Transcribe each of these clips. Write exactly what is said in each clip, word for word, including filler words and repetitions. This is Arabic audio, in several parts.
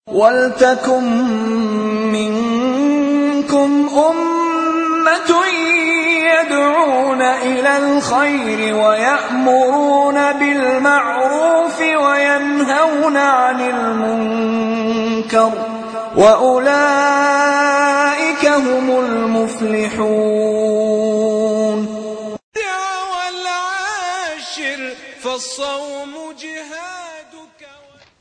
وَلْتَكُن مِّنكُمْ أُمَّةٌ يَدْعُونَ إِلَى الْخَيْرِ وَيَأْمُرُونَ بِالْمَعْرُوفِ وَيَنْهَوْنَ عَنِ الْمُنكَرِ وَأُولَئِكَ هُمُ الْمُفْلِحُونَ. والعاشر فالصوم جهادك.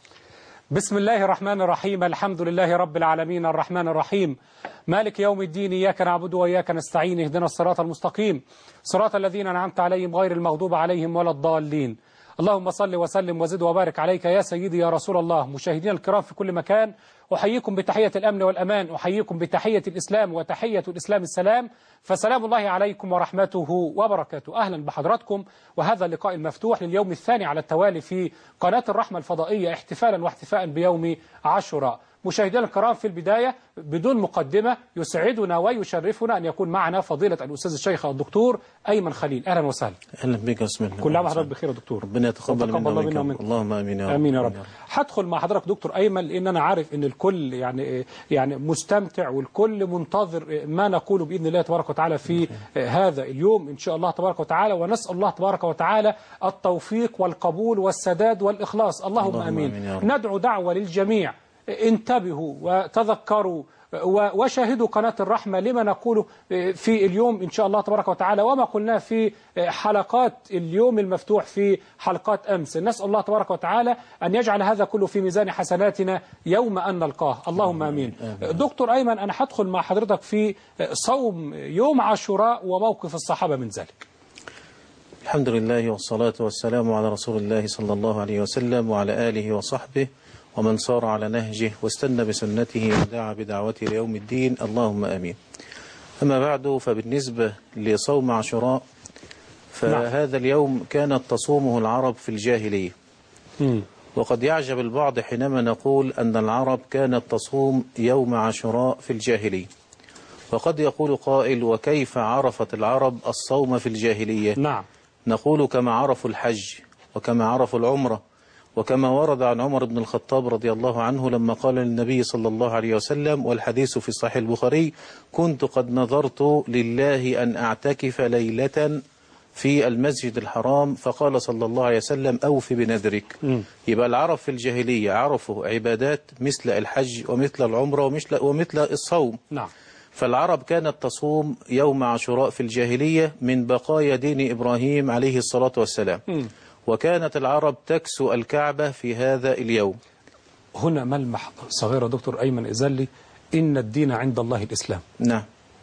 بسم الله الرحمن الرحيم. الحمد لله رب العالمين الرحمن الرحيم مالك يوم الدين. إياك نعبد وإياك نستعين. اهدنا الصراط المستقيم صراط الذين أنعمت عليهم غير المغضوب عليهم ولا الضالين. اللهم صل وسلم وزد وبارك عليك يا سيدي يا رسول الله. مشاهدينا الكرام في كل مكان، أحييكم بتحية الأمن والأمان، أحييكم بتحية الإسلام، وتحية الإسلام السلام، فسلام الله عليكم ورحمته وبركاته. أهلا بحضراتكم، وهذا اللقاء المفتوح لليوم الثاني على التوالي في قناة الرحمة الفضائية، احتفالا واحتفاء بيوم عاشوراء. مشاهدينا الكرام، في البداية بدون مقدمة يسعدنا ويشرفنا أن يكون معنا فضيلة الأستاذ الشيخ الدكتور أيمن خليل. أهلا وسهلا. أهلا بك. بسم الله. كل عام وحضرتك بخير يا دكتور. ربنا يتقبل منا ومنك. اللهم آمين يا رب. آمين يا رب. هدخل مع حضرتك دكتور أيمن، لأن أنا عارف أن الكل يعني يعني مستمتع والكل منتظر ما نقوله بإذن الله تبارك وتعالى في هذا اليوم إن شاء الله تبارك وتعالى، ونسأل الله تبارك وتعالى التوفيق والقبول والسداد والإخلاص. اللهم, اللهم آمين. آمين. ندعو دعوة للجميع: انتبهوا وتذكروا وشاهدوا قناة الرحمة لما نقوله في اليوم إن شاء الله تبارك وتعالى، وما قلناه في حلقات اليوم المفتوح في حلقات أمس. نسأل الله تبارك وتعالى أن يجعل هذا كله في ميزان حسناتنا يوم أن نلقاه. اللهم آمين. دكتور أيمن، أنا هدخل مع حضرتك في صوم يوم عاشوراء وموقف الصحابة من ذلك. الحمد لله والصلاة والسلام على رسول الله صلى الله عليه وسلم وعلى آله وصحبه ومن صار على نهجه واستنى بسنته ودعا بدعوته ليوم الدين. اللهم آمين. أما بعد، فبالنسبة لصوم عاشوراء فهذا اليوم كانت تصومه العرب في الجاهلية. م. وقد يعجب البعض حينما نقول أن العرب كانت تصوم يوم عاشوراء في الجاهلية، وقد يقول قائل: وكيف عرفت العرب الصوم في الجاهلية؟ نعم. نقول: كما عرفوا الحج، وكما عرفوا العمرة، وكما ورد عن عمر بن الخطاب رضي الله عنه لما قال للنبي صلى الله عليه وسلم، والحديث في صحيح البخاري: كنت قد نظرت لله أن أعتكف ليلة في المسجد الحرام، فقال صلى الله عليه وسلم: أوف بنذرك. م. يبقى العرب في الجاهلية عرفوا عبادات مثل الحج ومثل العمرة ومثل, ومثل الصوم. نعم. فالعرب كانت تصوم يوم عاشوراء في الجاهلية من بقايا دين إبراهيم عليه الصلاة والسلام. م. وكانت العرب تكسو الكعبة في هذا اليوم. هنا ملمح صغير دكتور أيمن إزلي: إن الدين عند الله الإسلام. نعم.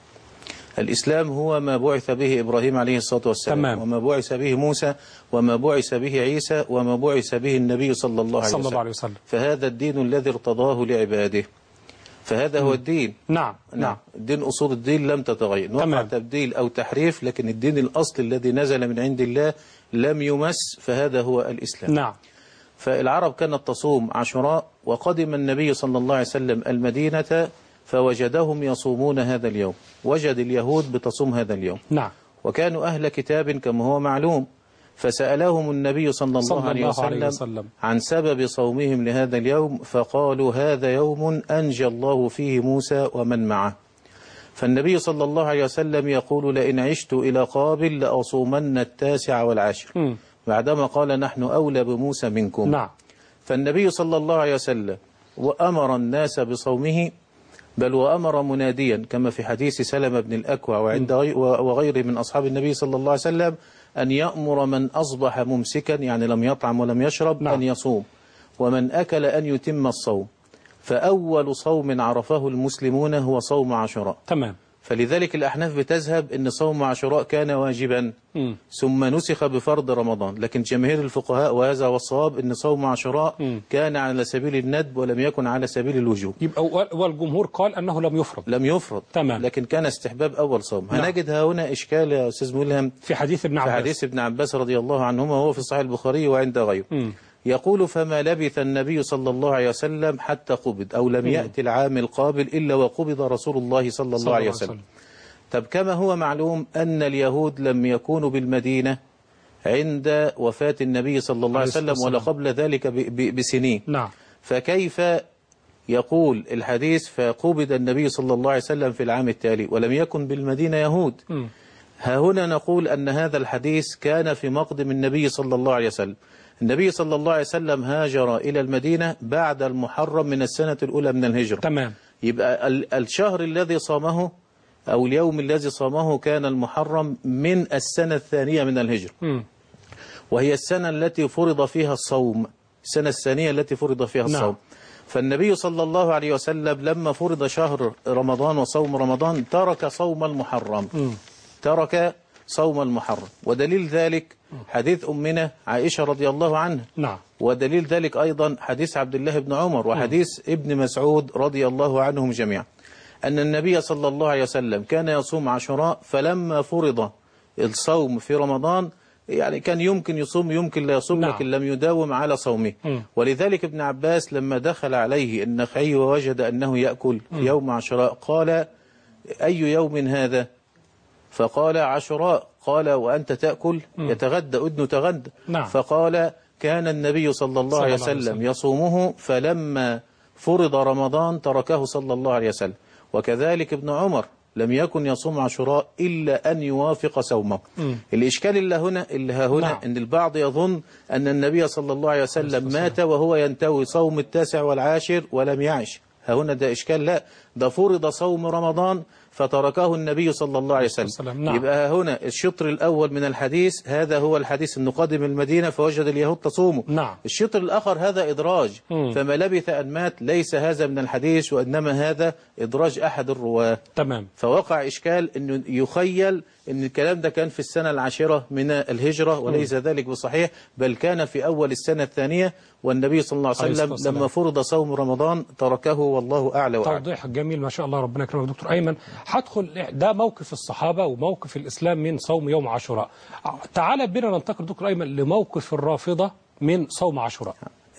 الإسلام هو ما بعث به إبراهيم عليه الصلاة والسلام. تمام. وما بعث به موسى، وما بعث به عيسى، وما بعث به النبي صلى الله عليه, صلى الله عليه وسلم. فهذا الدين الذي ارتضاه لعباده، فهذا هو الدين. نعم. نعم. الدين، أصول الدين لم تتغير، وقع تبديل أو تحريف، لكن الدين الأصل الذي نزل من عند الله لم يمس، فهذا هو الإسلام. نعم. فالعرب كانت تصوم عاشوراء، وقدم النبي صلى الله عليه وسلم المدينة فوجدهم يصومون هذا اليوم، وجد اليهود بتصوم هذا اليوم. نعم. وكانوا أهل كتاب كما هو معلوم، فسألهم النبي صلى الله, صلى الله عليه, وسلم عليه وسلم عن سبب صومهم لهذا اليوم، فقالوا: هذا يوم أنجى الله فيه موسى ومن معه. فالنبي صلى الله عليه وسلم يقول: لئن عشت إلى قابل لأصومن التاسع والعاشر. م. بعدما قال: نحن أولى بموسى منكم. نعم. فالنبي صلى الله عليه وسلم وأمر الناس بصومه، بل وأمر مناديا كما في حديث سلمة بن الأكوع وعند وغيره من أصحاب النبي صلى الله عليه وسلم أن يأمر من أصبح ممسكا، يعني لم يطعم ولم يشرب، نعم. أن يصوم، ومن أكل أن يتم الصوم. فأول صوم عرفه المسلمون هو صوم عاشوراء. تمام. فلذلك الأحناف بتذهب أن صوم عاشوراء كان واجبا م. ثم نسخ بفرض رمضان، لكن جماهير الفقهاء وهذا والصواب أن صوم عاشوراء م. كان على سبيل الندب ولم يكن على سبيل الوجوب. يبقى والجمهور قال أنه لم يفرض. لم يفرض. تمام. لكن كان استحباب أول صوم. نعم. هنجد هنا إشكال يا أستاذ ملهم في حديث ابن عباس. في حديث ابن عباس رضي الله عنهما، وهو في صحيح البخاري وعند غيره. م. يقول: فما لبث النبي صلى الله عليه وسلم حتى قبض، أو لم يأتي العام القابل إلا وقبض رسول الله صلى الله عليه وسلم. طب كما هو معلوم أن اليهود لم يكونوا بالمدينة عند وفاة النبي صلى الله عليه وسلم ولا قبل ذلك بسنين. نعم. فكيف يقول الحديث فقبض النبي صلى الله عليه وسلم في العام التالي ولم يكن بالمدينة يهود. م. ها هنا نقول أن هذا الحديث كان في مقدم النبي صلى الله عليه وسلم. النبي صلى الله عليه وسلم هاجر إلى المدينة بعد المحرم من السنة الأولى من الهجرة. تمام. يبقى الشهر الذي صامه أو اليوم الذي صامه كان المحرم من السنة الثانية من الهجرة، م. وهي السنة التي فرض فيها الصوم، السنة الثانية التي فرض فيها الصوم. نعم. فالنبي صلى الله عليه وسلم لما فرض شهر رمضان وصوم رمضان ترك صوم المحرم، م. ترك صوم المحرم. ودليل ذلك حديث أمنا عائشة رضي الله عنها. نعم. ودليل ذلك أيضا حديث عبد الله بن عمر وحديث م. ابن مسعود رضي الله عنهم جميعا، أن النبي صلى الله عليه وسلم كان يصوم عاشوراء، فلما فرض الصوم في رمضان يعني كان يمكن يصوم يمكن لا يصوم، نعم. لكن لم يداوم على صومه. م. ولذلك ابن عباس لما دخل عليه النخعي ووجد أنه يأكل في يوم عاشوراء قال: أي يوم هذا؟ فقال: عاشوراء. قال: وأنت تأكل؟ م. يتغدى أدن تغدى. نعم. فقال: كان النبي صلى الله عليه وسلم يصومه، فلما فرض رمضان تركه صلى الله عليه وسلم. وكذلك ابن عمر لم يكن يصوم عاشوراء إلا أن يوافق صومه. م. الإشكال اللي هنا اللي ها هنا نعم. أن البعض يظن أن النبي صلى الله عليه وسلم مات وهو ينتوي صوم التاسع والعاشر ولم يعش. ها هنا ده إشكال، لا، ده فرض صوم رمضان فتركه النبي صلى الله عليه وسلم. نعم. يبقى هنا الشطر الأول من الحديث هذا هو الحديث أنه قادم المدينة فوجد اليهود تصومه. نعم. الشطر الآخر هذا إدراج، م. فما لبث أن مات ليس هذا من الحديث وإنما هذا إدراج أحد الرواة. تمام. فوقع إشكال أنه يخيل أن الكلام ده كان في السنة العاشرة من الهجرة، وليس م. ذلك بصحيح، بل كان في أول السنة الثانية، والنبي صلى الله عليه وسلم لما فرض صوم رمضان تركه والله أعلى وأعلم. توضيح جميل ما شاء الله، ربنا يكرمك دكتور أيمن. هدخل ده موقف الصحابة وموقف الإسلام من صوم يوم عاشوراء. تعال بنا ننتقل دكتور أيمن لموقف الرافضة من صوم عاشوراء.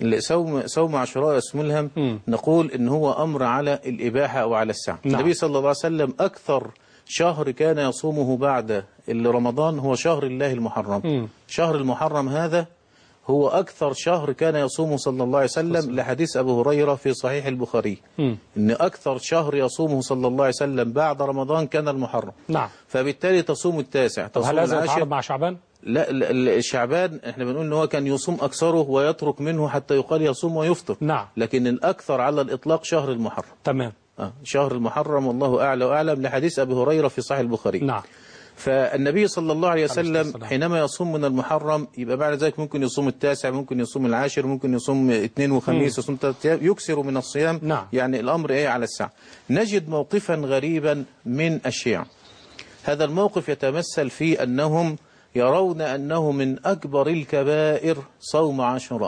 صوم صوم عاشوراء اسم ملهم، م. نقول إن هو أمر على الإباحة أو على السعة. نعم. النبي صلى الله عليه وسلم أكثر شهر كان يصومه بعد رمضان هو شهر الله المحرم. م. شهر المحرم هذا هو أكثر شهر كان يصومه صلى الله عليه وسلم، لحديث أبو هريرة في صحيح البخاري م. إن أكثر شهر يصومه صلى الله عليه وسلم بعد رمضان كان المحرم. نعم. فبالتالي تصوم التاسع، تصوم هل هذا يتعارض مع شعبان؟ لا, لا شعبان احنا بنقول ان هو كان يصوم أكثره ويترك منه حتى يقال يصوم ويفطر. نعم. لكن الأكثر على الإطلاق شهر المحرم. تمام. آه شهر المحرم والله أعلى وأعلم، لحديث أبي هريرة في صحيح البخاري. نعم. فالنبي صلى الله عليه وسلم حينما يصوم من المحرم يبقى بعد ذلك ممكن يصوم التاسع، ممكن يصوم العاشر، ممكن يصوم اثنين وخميس، يصوم ثلاث ايام، يكثر من الصيام. نعم. يعني الأمر ايه على الساعة. نجد موقفا غريبا من الشيعة. هذا الموقف يتمثل في أنهم يرون أنه من أكبر الكبائر صوم عاشوراء.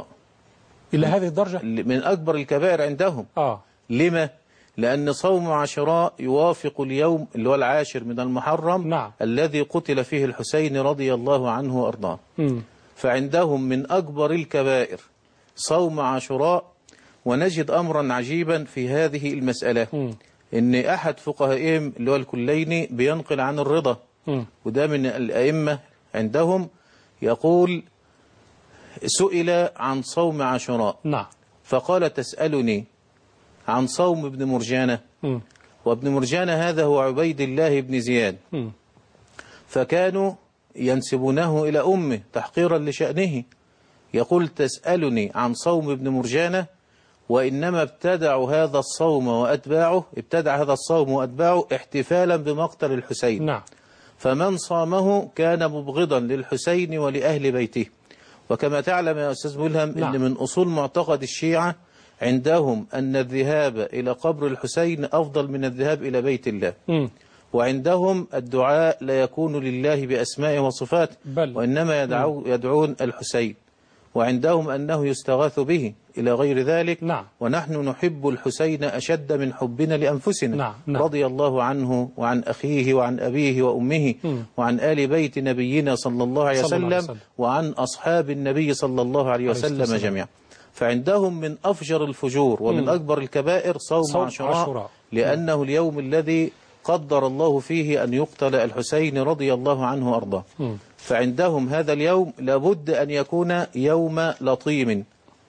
إلى هذه الدرجة؟ من أكبر الكبائر عندهم. آه. لما؟ لأن صوم عاشوراء يوافق اليوم اللي هو العاشر من المحرم. نعم. الذي قتل فيه الحسين رضي الله عنه وأرضاه. م. فعندهم من أكبر الكبائر صوم عاشوراء. ونجد أمرا عجيبا في هذه المسألة. م. إن أحد فقهائهم اللي هو الكليني بينقل عن الرضا، م. وده من الأئمة عندهم، يقول: سئل عن صوم عاشوراء. نعم. فقال: تسألني عن صوم ابن مرجانة؟ م. وابن مرجانة هذا هو عبيد الله بن زياد. م. فكانوا ينسبونه إلى أمه تحقيرا لشأنه. يقول: تسألني عن صوم ابن مرجانة، وإنما ابتدعوا هذا الصوم وأتباعه ابتدع هذا الصوم وأتباعه احتفالا بمقتل الحسين. نعم. فمن صامه كان مبغضا للحسين ولأهل بيته. وكما تعلم يا أستاذ ملهم، نعم. إن من أصول معتقد الشيعة عندهم أن الذهاب إلى قبر الحسين أفضل من الذهاب إلى بيت الله. م. وعندهم الدعاء لا يكون لله بأسمائه وصفاته، وإنما يدعو يدعون الحسين. وعندهم أنه يستغاث به إلى غير ذلك. نعم. ونحن نحب الحسين أشد من حبنا لأنفسنا. نعم. نعم. رضي الله عنه وعن أخيه وعن أبيه وأمه، م. وعن آل بيت نبينا صلى الله عليه وسلم، وعن أصحاب النبي صلى الله عليه وسلم جميعا. فعندهم من أفجر الفجور ومن م. أكبر الكبائر صوم, صوم عاشوراء، عاشوراء لأنه اليوم الذي قدر الله فيه أن يقتل الحسين رضي الله عنه وأرضاه. م. فعندهم هذا اليوم لابد أن يكون يوم لطيم،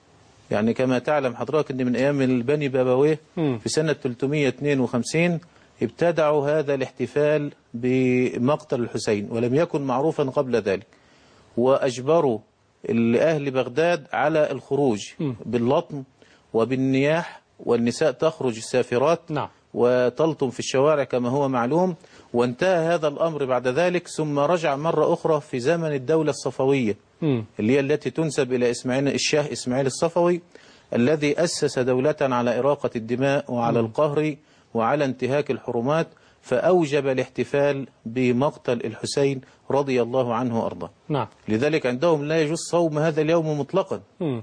يعني كما تعلم حضرتك أن من أيام البني بابويه في سنة ثلاثمائة واثنين وخمسين ابتدعوا هذا الاحتفال بمقتل الحسين، ولم يكن معروفا قبل ذلك، وأجبروا أهل بغداد على الخروج باللطم وبالنياح، والنساء تخرج السافرات نعم. وتلطم في الشوارع كما هو معلوم. وانتهى هذا الأمر بعد ذلك، ثم رجع مرة أخرى في زمن الدولة الصفوية م. اللي هي التي تنسب إلى إسماعيل الشاه إسماعيل الصفوي، الذي أسس دولة على إراقة الدماء وعلى م. القهر وعلى انتهاك الحرمات، فأوجب الاحتفال بمقتل الحسين رضي الله عنه وأرضاه. نعم. لذلك عندهم لا يجوز صوم هذا اليوم مطلقا. م.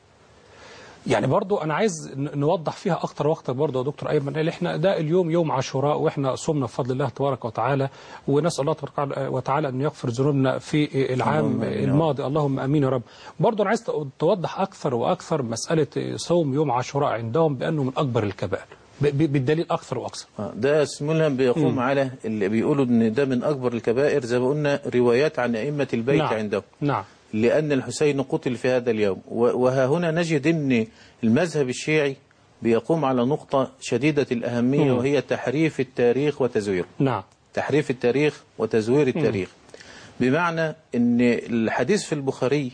يعني برضو أنا عايز نوضح فيها أكتر وأكتر برضو يا دكتور أيمن، اللي إحنا ده اليوم يوم عاشوراء، وإحنا صمنا بفضل الله تبارك وتعالى، ونسأل الله تبارك وتعالى أن يغفر ذنوبنا في العام الماضي، اللهم أمين يا رب. برضو أنا عايز توضح أكثر وأكثر مسألة صوم يوم عاشوراء عندهم بأنه من أكبر الكبائر، بالدليل أكثر وأكثر. ده اسمهم بيقوم م. على اللي بيقولوا إن ده من أكبر الكبائر، زي ما قلنا روايات عن أئمة البيت نعم. عندهم نعم. لأن الحسين قتل في هذا اليوم. وها هنا نجد أن المذهب الشيعي بيقوم على نقطة شديدة الأهمية، م. وهي تحريف التاريخ وتزويره. نعم. تحريف التاريخ وتزوير التاريخ. م. بمعنى أن الحديث في البخاري،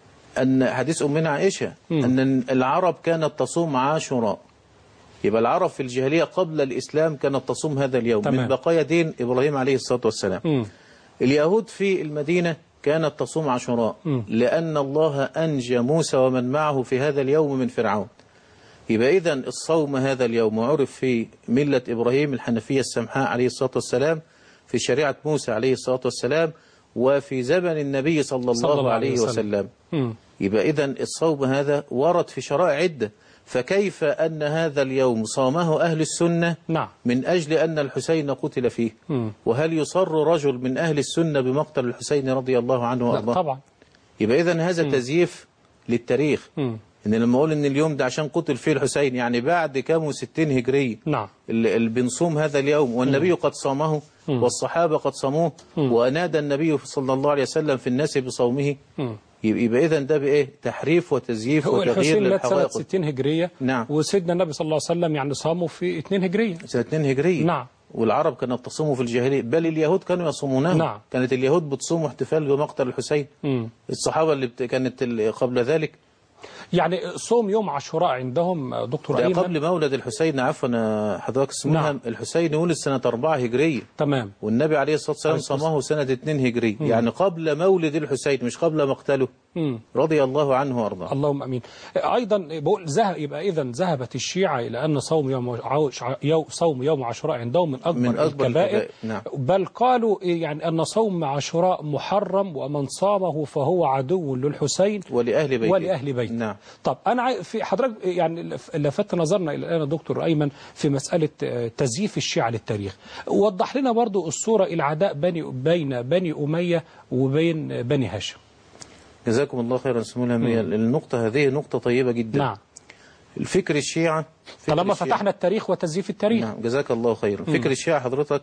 أن حديث أمنا عائشة م. أن العرب كانت تصوم عاشوراء، يبقى العرب في الجاهلية قبل الإسلام كانت تصوم هذا اليوم تمام. من بقايا دين إبراهيم عليه الصلاة والسلام. م. اليهود في المدينة كانت تصوم عاشوراء لأن الله أنجى موسى ومن معه في هذا اليوم من فرعون. يبقى إذن الصوم هذا اليوم عرف في ملة إبراهيم الحنفية السمحاء عليه الصلاة والسلام، في شريعة موسى عليه الصلاة والسلام، وفي زمن النبي صلى الله, صلى الله عليه وسلم, وسلم. يبقى إذن الصوم هذا ورد في شرائع عدة، فكيف أن هذا اليوم صامه أهل السنة نعم. من أجل أن الحسين قتل فيه؟ م. وهل يصر رجل من أهل السنة بمقتل الحسين رضي الله عنه وأرضاه؟ طبعا. يبقى إذن هذا م. تزييف للتاريخ. م. إن لما أقول إن اليوم ده عشان قتل فيه الحسين، يعني بعد كام وستين هجرية نعم. اللي بنصوم هذا اليوم، والنبي م. قد صامه م. والصحابة قد صاموه، م. وأنادى النبي صلى الله عليه وسلم في الناس بصومه. م. يبقى إذن ده بإيه؟ تحريف وتزييف وتغيير الحسين مات سنة ستين هجرية نعم. وسيدنا النبي صلى الله عليه وسلم يعني صاموا في اثنين هجرية سنة اثنين هجرية نعم. والعرب كانت تصوموا في الجاهلية، بل اليهود كانوا يصومونه نعم. كانت اليهود بتصوم احتفال بمقتل الحسين. م. الصحابة اللي كانت قبل ذلك يعني صوم يوم عاشوراء عندهم دكتور أيمن قبل مولد الحسين. عفوا حضرتك اسمها نعم. الحسين ولد سنة أربعة هجرية تمام، والنبي عليه الصلاة والسلام صامه سنة اثنين هجرية م. يعني قبل مولد الحسين مش قبل مقتله م. رضي الله عنه وارضاه. اللهم امين. ايضا بقول ذهب يبقى اذا ذهبت الشيعة الى ان صوم يوم يوم صوم يوم عاشوراء عندهم من اكبر, من أكبر الكبائر, الكبائر. نعم. بل قالوا يعني ان صوم عاشوراء محرم، ومن صامه فهو عدو للحسين ولاهل بيته ولاهل بيته. نعم. طب انا في حضرتك يعني لفت نظرنا الى الان دكتور ايمن في مساله تزييف الشيعة للتاريخ، وضح لنا برضو الصوره العداء بني بين بني اميه وبين بني هاشم. جزاكم الله خيرا سمونا. النقطة هذه نقطة طيبة جدا. نعم. الفكر الشيعة طالما فتحنا التاريخ وتزييف التاريخ. نعم جزاك الله خيرا. فكر الشيعة حضرتك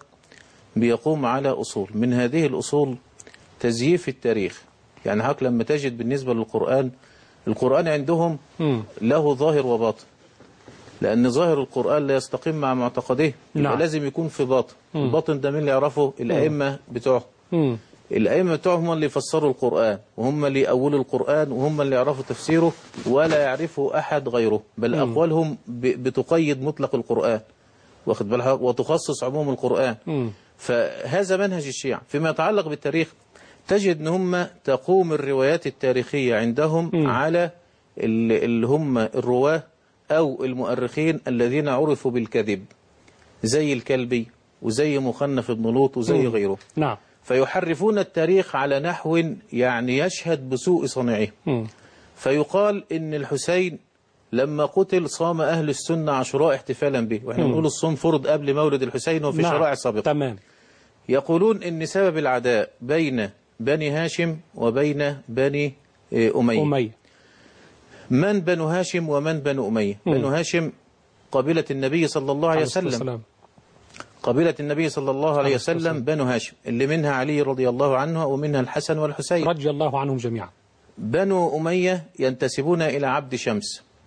بيقوم على أصول، من هذه الأصول تزييف التاريخ. يعني حضرتك لما تجد بالنسبة للقرآن، القرآن عندهم م. له ظاهر وباطن، لأن ظاهر القرآن لا يستقيم مع معتقده، نعم. لازم يكون في باطن. م. الباطن ده مين اللي يعرفه؟ الأئمة بتوعه. م. الأئمة بتوعهم اللي يفسروا القرآن، وهم اللي يأولوا القرآن، وهم اللي يعرفوا تفسيره، ولا يعرفه أحد غيره، بل م. أقوالهم بتقيد مطلق القرآن واخد بالها وتخصص عموم القرآن. م. فهذا منهج الشيعة. فيما يتعلق بالتاريخ تجد ان هم تقوم الروايات التاريخية عندهم م. على اللي هم الرواه أو المؤرخين الذين عرفوا بالكذب، زي الكلبي وزي مخنف بن لوط وزي م. غيره. نعم. فيحرفون التاريخ على نحو يعني يشهد بسوء صنعه. م. فيقال إن الحسين لما قتل صام أهل السنة عاشوراء احتفالا به، واحنا نقول الصوم فرض قبل مولد الحسين وفي نعم. شرائع سابقة. تمام. يقولون إن سبب العداء بين بني هاشم وبين بني أمية. أمية. من بنو هاشم ومن بنو أمية؟ م. بنو هاشم قبيلة النبي صلى الله عليه وسلم، قبيلة النبي صلى الله عليه وسلم بنو هاشم، اللي منها علي رضي الله عنه ومنها الحسن والحسين رضي الله عنهم جميعا. بنو أمية ينتسبون إلى عبد شمس،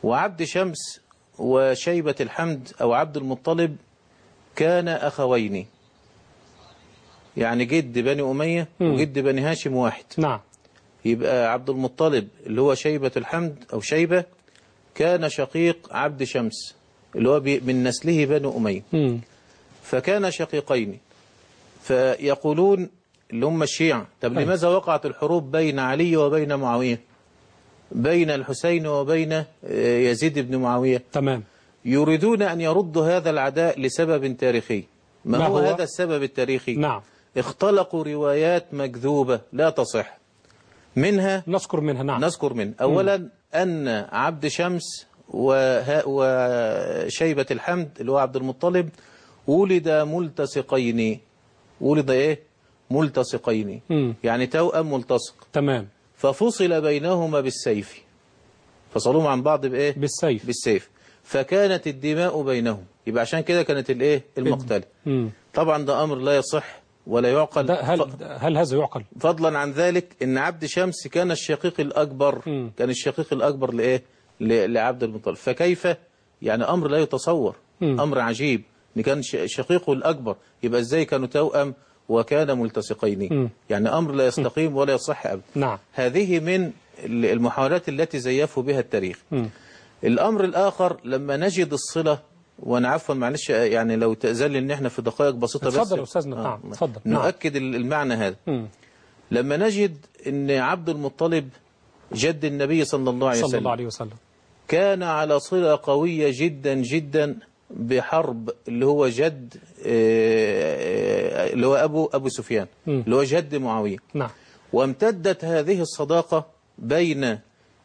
وعبد شمس وشيبة الحمد أو عبد المطلب كان أخوين، يعني جد بني أمية وجد بني هاشم واحد. نعم. يبقى عبد المطلب اللي هو شيبة الحمد أو شيبة كان شقيق عبد شمس اللي هو من نسله بني أمية، مم. فكان شقيقين. فيقولون اللي هم الشيعة، طب لماذا وقعت الحروب بين علي وبين معاوية، بين الحسين وبين يزيد بن معاوية؟ تمام. يريدون أن يردوا هذا العداء لسبب تاريخي. ما, ما هو, هو هذا السبب التاريخي؟ نعم. اختلقوا روايات مكذوبة لا تصح، منها نذكر منها. نعم. نذكر منها أولا م. أن عبد شمس وشيبة الحمد اللي هو عبد المطلب ولد ملتصقين. ولد إيه؟ ملتصقين، م. يعني توأم ملتصق. تمام. ففصل بينهما بالسيف، فصلوهم عن بعض بإيه؟ بالسيف. بالسيف. فكانت الدماء بينهم، يبقى عشان كده كانت الإيه؟ المقتلة. طبعا ده أمر لا يصح ولا يعقل. هل, ف... هل هذا يعقل؟ فضلا عن ذلك ان عبد شمس كان الشقيق الأكبر، م. كان الشقيق الأكبر لإيه؟ لعبد المطلب. فكيف يعني أمر لا يتصور، م. أمر عجيب ان كان شقيقه الأكبر، يبقى ازاي كانوا توأم وكان ملتصقين؟ م. يعني أمر لا يستقيم ولا يصح أبدا. نعم. هذه من المحاولات التي زيفوا بها التاريخ. م. الأمر الآخر لما نجد الصلة، وانا عفوا معلش يعني لو تأذن لي ان احنا في دقائق بسيطة بس اتفضل يا استاذنا. نعم اتفضل. نؤكد نعم. المعنى هذا. م. لما نجد ان عبد المطلب جد النبي صلى الله عليه وسلم, صلى الله عليه وسلم كان على صلة قوية جدا جدا بحرب اللي هو جد اللي هو ابو ابو سفيان م. اللي هو جد معاوية. نعم. وامتدت هذه الصداقة بين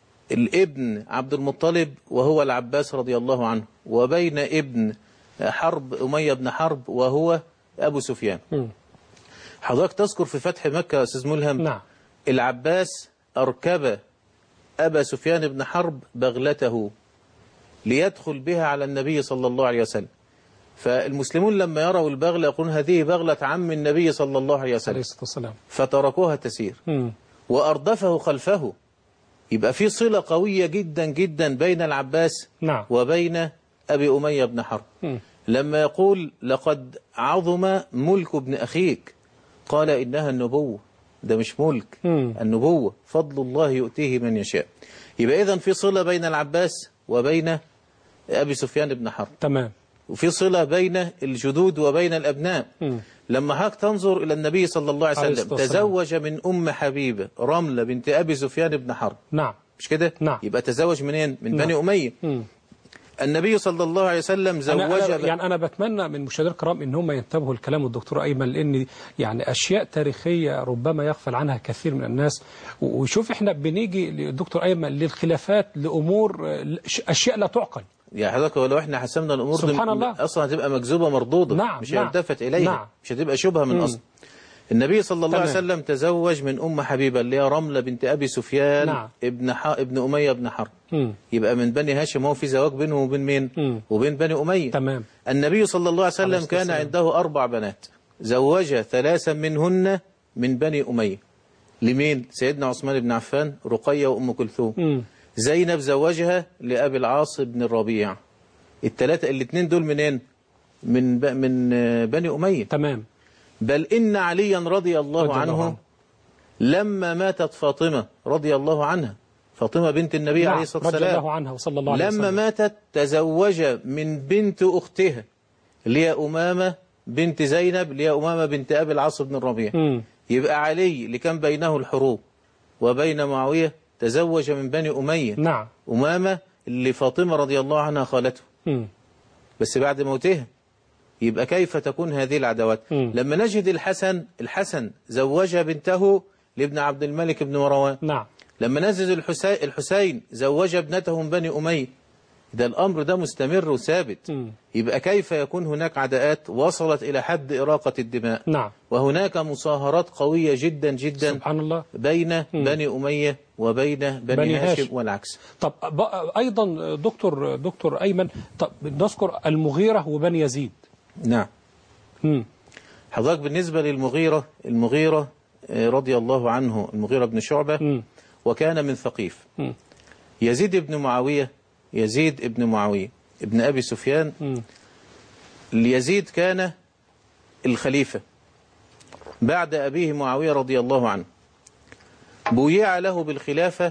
الابن عبد المطلب وهو العباس رضي الله عنه، وبين ابن حرب أمية بن حرب وهو أبو سفيان. م. حضرتك تذكر في فتح مكة أستاذ ملهم. نعم. العباس أركب أبا سفيان بن حرب بغلته ليدخل بها على النبي صلى الله عليه وسلم، فالمسلمون لما يروا البغلة يقولون هذه بغلة عم النبي صلى الله عليه وسلم، فتركوها تسير م. وأردفه خلفه. يبقى في صلة قوية جدا جدا بين العباس نعم. وبين أبي أمية بن حرب. م. لما يقول لقد عظم ملك ابن أخيك، قال إنها النبوة، ده مش ملك، م. النبوة فضل الله يؤتيه من يشاء. يبقى إذن في صلة بين العباس وبين أبي سفيان بن حرب. تمام. وفي صلة بين الجدود وبين الأبناء. م. لما هاك تنظر إلى النبي صلى الله عليه وسلم تزوج من أم حبيبة رملة بنت أبي سفيان بن حرب. نعم. مش كده؟ نعم. يبقى تزوج منين؟ من نعم. بني أمية. م. النبي صلى الله عليه وسلم زوج أنا أنا يعني أنا بتمنى من مشاهدينا الكرام إن هم ينتبهوا لكلام الدكتور أيمن، لأن يعني أشياء تاريخية ربما يغفل عنها كثير من الناس. وشوف إحنا بنيجي للدكتور أيمن للخلافات لأمور أشياء لا تعقل. يا حضرتك ولو احنا حسمنا الامور سبحان الله اصلا هتبقى مكذوبه مردوده. نعم. مش نعم. هيلتفت اليها. نعم. مش هتبقى شبهه من اصل. النبي صلى الله تمام. عليه وسلم تزوج من ام حبيبه اللي هي رمله بنت ابي سفيان. نعم. ابن ح... ابن اميه بن حرب. م. يبقى من بني هاشم، هو في زواج بينه وبين مين؟ م. وبين بني اميه. تمام. النبي صلى الله عليه وسلم كان عنده اربع بنات، زوج ثلاثا منهن من بني اميه. لمين؟ سيدنا عثمان بن عفان، رقيه وام كلثوم. م. زينب زوجها لابي العاص بن الربيع. الثلاثة الاثنين دول منين؟ من ب... من بني أمية. تمام. بل إن عليا رضي الله رضي عنه, الله عنه لما ماتت فاطمة رضي الله عنها، فاطمة بنت النبي نعم. عليه الصلاة والسلام، رضي الله عنها وصلى الله عليه وسلم، لما ماتت تزوج من بنت أختها اللي هي أمامة بنت زينب اللي هي أمامة بنت أبي العاص بن الربيع. م. يبقى علي اللي كان بينه الحروب وبين معاوية تزوج من بني أمية. نعم. أمامة اللي فاطمة رضي الله عنها خالته. م. بس بعد موتها. يبقى كيف تكون هذه العداوات؟ م. لما نجد الحسن الحسن زوج بنته لابن عبد الملك بن مروان. نعم. لما نجد الحسين الحسين زوج ابنته من بني أمية. ده الأمر ده مستمر وثابت. م. يبقى كيف يكون هناك عداءات وصلت إلى حد إراقة الدماء؟ نعم. وهناك مصاهرات قوية جدا جدا سبحان الله بين م. بني أمية وبين بني, بني هاشم, هاشم والعكس. طب أيضا دكتور دكتور أيمن، طب نذكر المغيرة وبني يزيد. نعم. م. حضرتك بالنسبة للمغيرة، المغيرة رضي الله عنه، المغيرة بن شعبة، م. وكان من ثقيف. م. يزيد بن معاوية يزيد ابن معاوية ابن أبي سفيان. م. يزيد كان الخليفة بعد أبيه معاوية رضي الله عنه، بويع له بالخلافة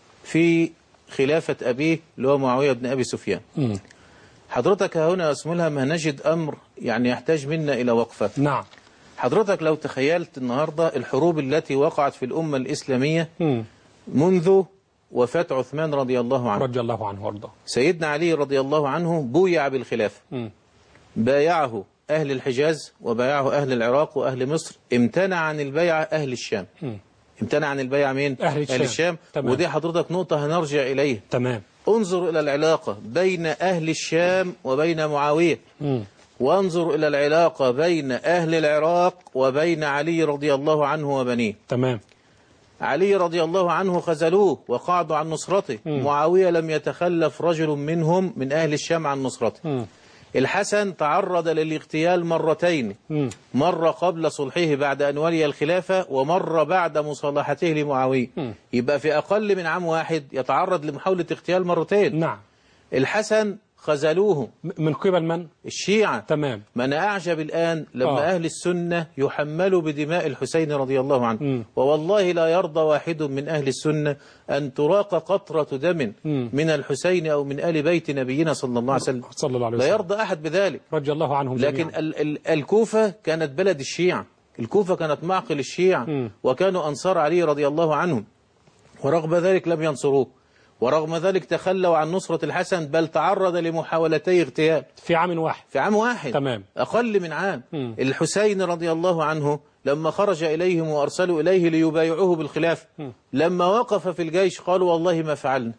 في خلافة أبيه اللي هو معاوية بن أبي سفيان. م. حضرتك هنا أسملها ما نجد أمر يعني يحتاج منا إلى وقفة. نعم. حضرتك لو تخيلت النهاردة الحروب التي وقعت في الأمة الإسلامية م. منذ وفاة عثمان رضي الله عنه، رضي الله عنه وارضاه، سيدنا علي رضي الله عنه بويع بالخلافة، م. بايعه أهل الحجاز وبايعه أهل العراق وأهل مصر، امتنع عن البيعة أهل الشام. م. امتنع عن البيعة مين؟ أهل الشام, أهل الشام. ودي حضرتك نقطة هنرجع إليه. تمام. انظر إلى العلاقة بين أهل الشام وبين معاوية، م. وانظر إلى العلاقة بين أهل العراق وبين علي رضي الله عنه وبنيه. تمام. علي رضي الله عنه خذلوه وقعدوا عن نصرته. م. معاوية لم يتخلف رجل منهم من أهل الشام عن نصرته. م. الحسن تعرض للاغتيال مرتين، م. مرة قبل صلحه بعد أن ولي الخلافة، ومرة بعد مصالحته لمعاوية. م. يبقى في أقل من عام واحد يتعرض لمحاولة اغتيال مرتين. نعم. الحسن خذلوه من قبل من؟ الشيعة. تمام. ما أنا أعجب الآن لما آه. أهل السنة يحملوا بدماء الحسين رضي الله عنه. م. ووالله لا يرضى واحد من أهل السنة أن تراق قطرة دم م. من الحسين أو من آل بيت نبينا صلى الله عليه وسلم. صلى الله عليه وسلم. لا يرضى أحد بذلك رضي الله عنهم جميعا. لكن ال ال الكوفة كانت بلد الشيعة، الكوفة كانت معقل الشيعة، م. وكانوا أنصار علي رضي الله عنهم، ورغم ذلك لم ينصروه، ورغم ذلك تخلوا عن نصرة الحسن، بل تعرض لمحاولتي اغتيال في عام واحد. في عام واحد. تمام. أقل من عام. م. الحسين رضي الله عنه لما خرج إليهم وأرسلوا إليه ليبايعوه بالخلافة، لما وقف في الجيش قالوا والله ما فعلنا،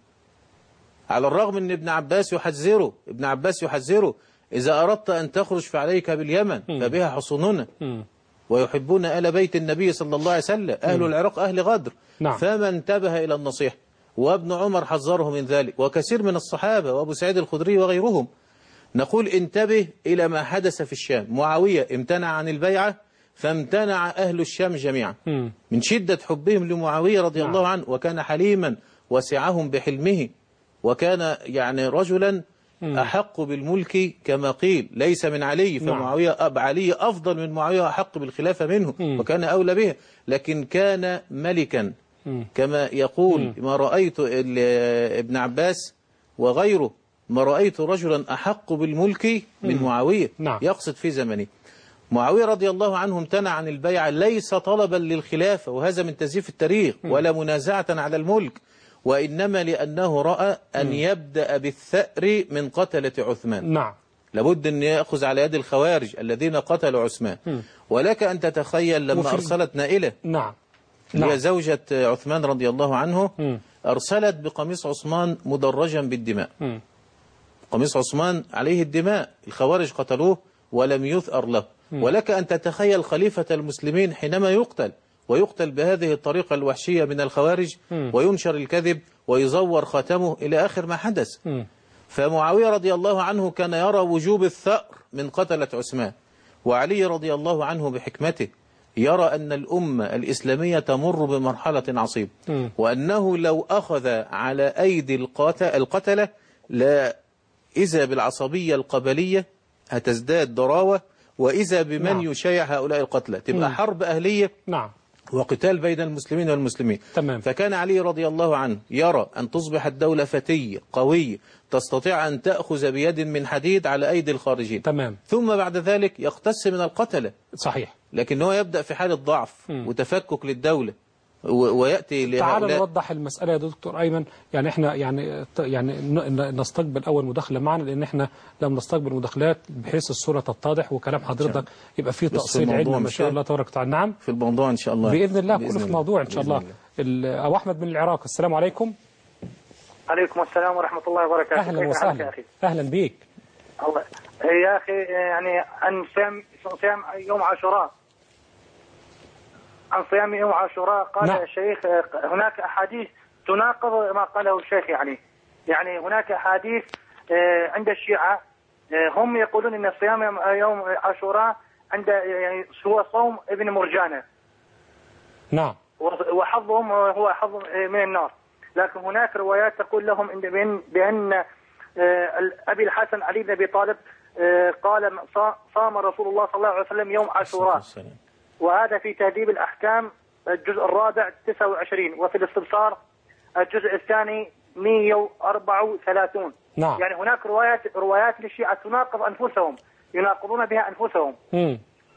على الرغم أن ابن عباس يحذره ابن عباس يحذره إذا أردت أن تخرج فعليك باليمن م. فبها حصوننا، م. ويحبون آل بيت النبي صلى الله عليه وسلم، أهل م. العراق أهل غدر. نعم. فما انتبه إلى النصيحة، وابن عمر حذره من ذلك، وكثير من الصحابة وأبو سعيد الخدري وغيرهم. نقول انتبه إلى ما حدث في الشام. معاوية امتنع عن البيعة فامتنع أهل الشام جميعا م. من شدة حبهم لمعاوية رضي نعم. الله عنه، وكان حليما وسعهم بحلمه، وكان يعني رجلا م. أحق بالملك كما قيل، ليس من علي، فمعاوية أب علي أفضل من معاوية، أحق بالخلافة منه م. وكان أولى بها، لكن كان ملكا كما يقول م. ما رأيت ابن عباس وغيره، ما رأيت رجلا أحق بالملك من م. معاوية. نعم. يقصد في زمنه. معاوية رضي الله عنه امتنع عن البيعة ليس طلبا للخلافة، وهذا من تزييف التاريخ، م. ولا منازعة على الملك، وإنما لأنه رأى أن م. يبدأ بالثأر من قتلة عثمان. نعم. لابد أن يأخذ على يد الخوارج الذين قتلوا عثمان. م. ولك أن تتخيل لما وفي... أرسلت نائلة، نعم، نعم. هي زوجة عثمان رضي الله عنه، م. أرسلت بقميص عثمان مدرجا بالدماء. م. قميص عثمان عليه الدماء، الخوارج قتلوه ولم يثأر له. م. ولك أن تتخيل خليفة المسلمين حينما يقتل، ويقتل بهذه الطريقة الوحشية من الخوارج، م. وينشر الكذب ويزور خاتمه إلى آخر ما حدث. م. فمعاوية رضي الله عنه كان يرى وجوب الثأر من قتلة عثمان، وعلي رضي الله عنه بحكمته يرى أن الأمة الإسلامية تمر بمرحلة عصيبة، وأنه لو أخذ على أيدي القتلة لا إذا بالعصبية القبلية هتزداد ضراوة، وإذا بمن نعم. يشايع هؤلاء القتلة تبقى م. حرب أهلية، نعم، وقتال بين المسلمين والمسلمين. تمام. فكان علي رضي الله عنه يرى أن تصبح الدولة فتية قوية تستطيع أن تأخذ بيد من حديد على أيدي الخارجين. تمام. ثم بعد ذلك يقتص من القتلة. صحيح. لكن هو يبدأ في حالة ضعف م. وتفكك للدولة، ويأتي لهؤلاء. تعال نوضح المسألة يا دكتور أيمن. يعني احنا يعني يعني نستقبل أول مداخلة معنا، لأن احنا لم نستقبل مداخلات بحيث الصورة تتضح وكلام حضرتك يبقى فيه تأصيل علمي ما شاء الله تبارك وتعالى. نعم. في الموضوع إن شاء الله. بإذن الله كله في الموضوع إن شاء الله. الله. أبو أحمد من العراق، السلام عليكم. عليكم السلام ورحمة الله وبركاته. أهلا وسهلا. أهلا بيك. الله يا أخي، يعني عن صيام صيام يوم عاشوراء، عن صيام يوم عاشوراء قال نعم. الشيخ هناك أحاديث تناقض ما قاله الشيخ. يعني يعني هناك أحاديث عند الشيعة هم يقولون أن صيام يوم عاشوراء عند يعني هو صوم ابن مرجانة. نعم. وحظهم هو حظ من النار. لكن هناك روايات تقول لهم بأن بأن أبي الحسن علي بن أبي طالب قال صام رسول الله صلى الله عليه وسلم يوم عاشوراء، وهذا في تهذيب الأحكام الجزء الرابع تسعة وعشرين، وفي الاستبصار الجزء الثاني مئة وأربعة وثلاثين. نعم. يعني هناك روايات روايات للشيعة تناقض أنفسهم، يناقضون بها أنفسهم. مم.